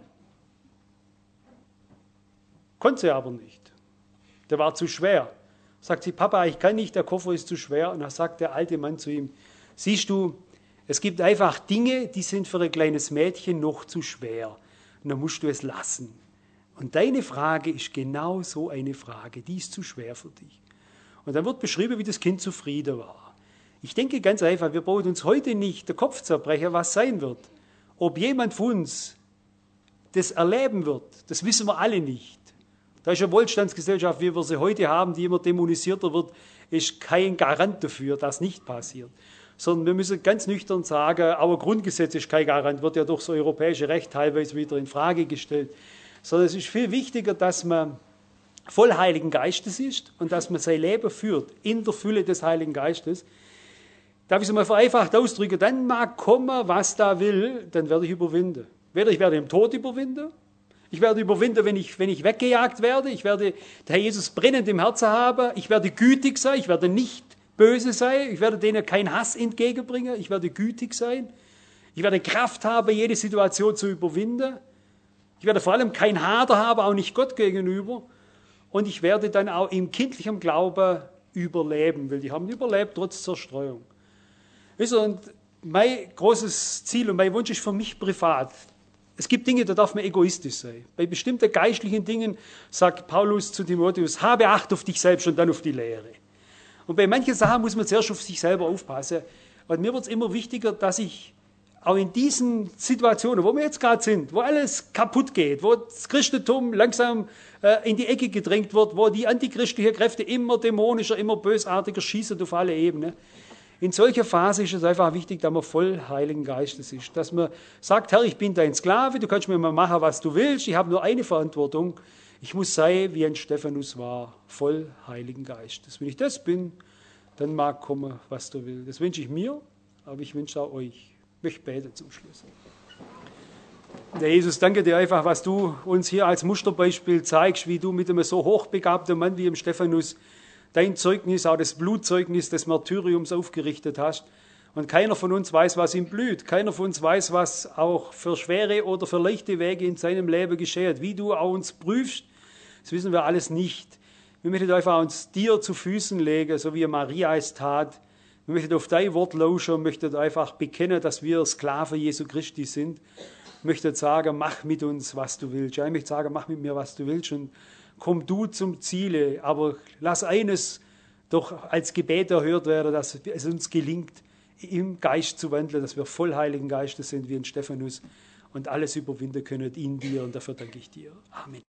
Konnte sie aber nicht. Der war zu schwer. Sagt sie, Papa, ich kann nicht, der Koffer ist zu schwer. Und dann sagt der alte Mann zu ihm, siehst du, es gibt einfach Dinge, die sind für ein kleines Mädchen noch zu schwer. Und dann musst du es lassen. Und deine Frage ist genau so eine Frage, die ist zu schwer für dich. Und dann wird beschrieben, wie das Kind zufrieden war. Ich denke ganz einfach, wir brauchen uns heute nicht den Kopf zerbrechen, was sein wird. Ob jemand von uns das erleben wird, das wissen wir alle nicht. Da ist eine Wohlstandsgesellschaft, wie wir sie heute haben, die immer dämonisierter wird, ist kein Garant dafür, dass nicht passiert. Sondern wir müssen ganz nüchtern sagen, aber Grundgesetz ist kein Garant, wird ja durch das europäische Recht teilweise wieder in Frage gestellt. Sondern es ist viel wichtiger, dass man voll Heiligen Geistes ist und dass man sein Leben führt in der Fülle des Heiligen Geistes. Darf ich es mal vereinfacht ausdrücken, dann mag kommen, was da will, dann werde ich überwinden. Weder ich werde den Tod überwinden, ich werde überwinden, wenn ich, wenn ich weggejagt werde, ich werde der Herr Jesus brennend im Herzen haben, ich werde gütig sein, ich werde nicht böse sein, ich werde denen keinen Hass entgegenbringen, ich werde gütig sein, ich werde Kraft haben, jede Situation zu überwinden. Ich werde vor allem kein Hader haben, auch nicht Gott gegenüber. Und ich werde dann auch im kindlichen Glauben überleben, weil die haben überlebt trotz Zerstreuung. Und mein großes Ziel und mein Wunsch ist für mich privat. Es gibt Dinge, da darf man egoistisch sein. Bei bestimmten geistlichen Dingen sagt Paulus zu Timotheus, habe Acht auf dich selbst und dann auf die Lehre. Und bei manchen Sachen muss man zuerst auf sich selber aufpassen. Und mir wird es immer wichtiger, dass ich auch in diesen Situationen, wo wir jetzt gerade sind, wo alles kaputt geht, wo das Christentum langsam äh, in die Ecke gedrängt wird, wo die antichristlichen Kräfte immer dämonischer, immer bösartiger schießen auf alle Ebenen. In solcher Phase ist es einfach wichtig, dass man voll Heiligen Geistes ist. Dass man sagt, Herr, ich bin dein Sklave, du kannst mir mal machen, was du willst, ich habe nur eine Verantwortung. Ich muss sein, wie ein Stephanus war, voll Heiligen Geistes. Wenn ich das bin, dann mag kommen, was du willst. Das wünsche ich mir, aber ich wünsche auch euch. Ich möchte beten zum Schluss. Der Jesus, danke dir einfach, was du uns hier als Musterbeispiel zeigst, wie du mit einem so hochbegabten Mann wie dem Stephanus dein Zeugnis, auch das Blutzeugnis des Martyriums aufgerichtet hast. Und keiner von uns weiß, was ihm blüht. Keiner von uns weiß, was auch für schwere oder für leichte Wege in seinem Leben geschieht. Wie du auch uns prüfst, das wissen wir alles nicht. Wir möchten einfach uns dir zu Füßen legen, so wie Maria es tat. Wir möchten auf dein Wort lauschen und möchten einfach bekennen, dass wir Sklaven Jesu Christi sind. Ich möchte sagen, mach mit uns, was du willst. Ich möchte sagen, mach mit mir, was du willst und komm du zum Ziele. Aber lass eines doch als Gebet erhört werde, dass es uns gelingt, im Geist zu wandeln, dass wir voll Heiligen Geistes sind wie ein Stephanus und alles überwinden können in dir und dafür danke ich dir. Amen.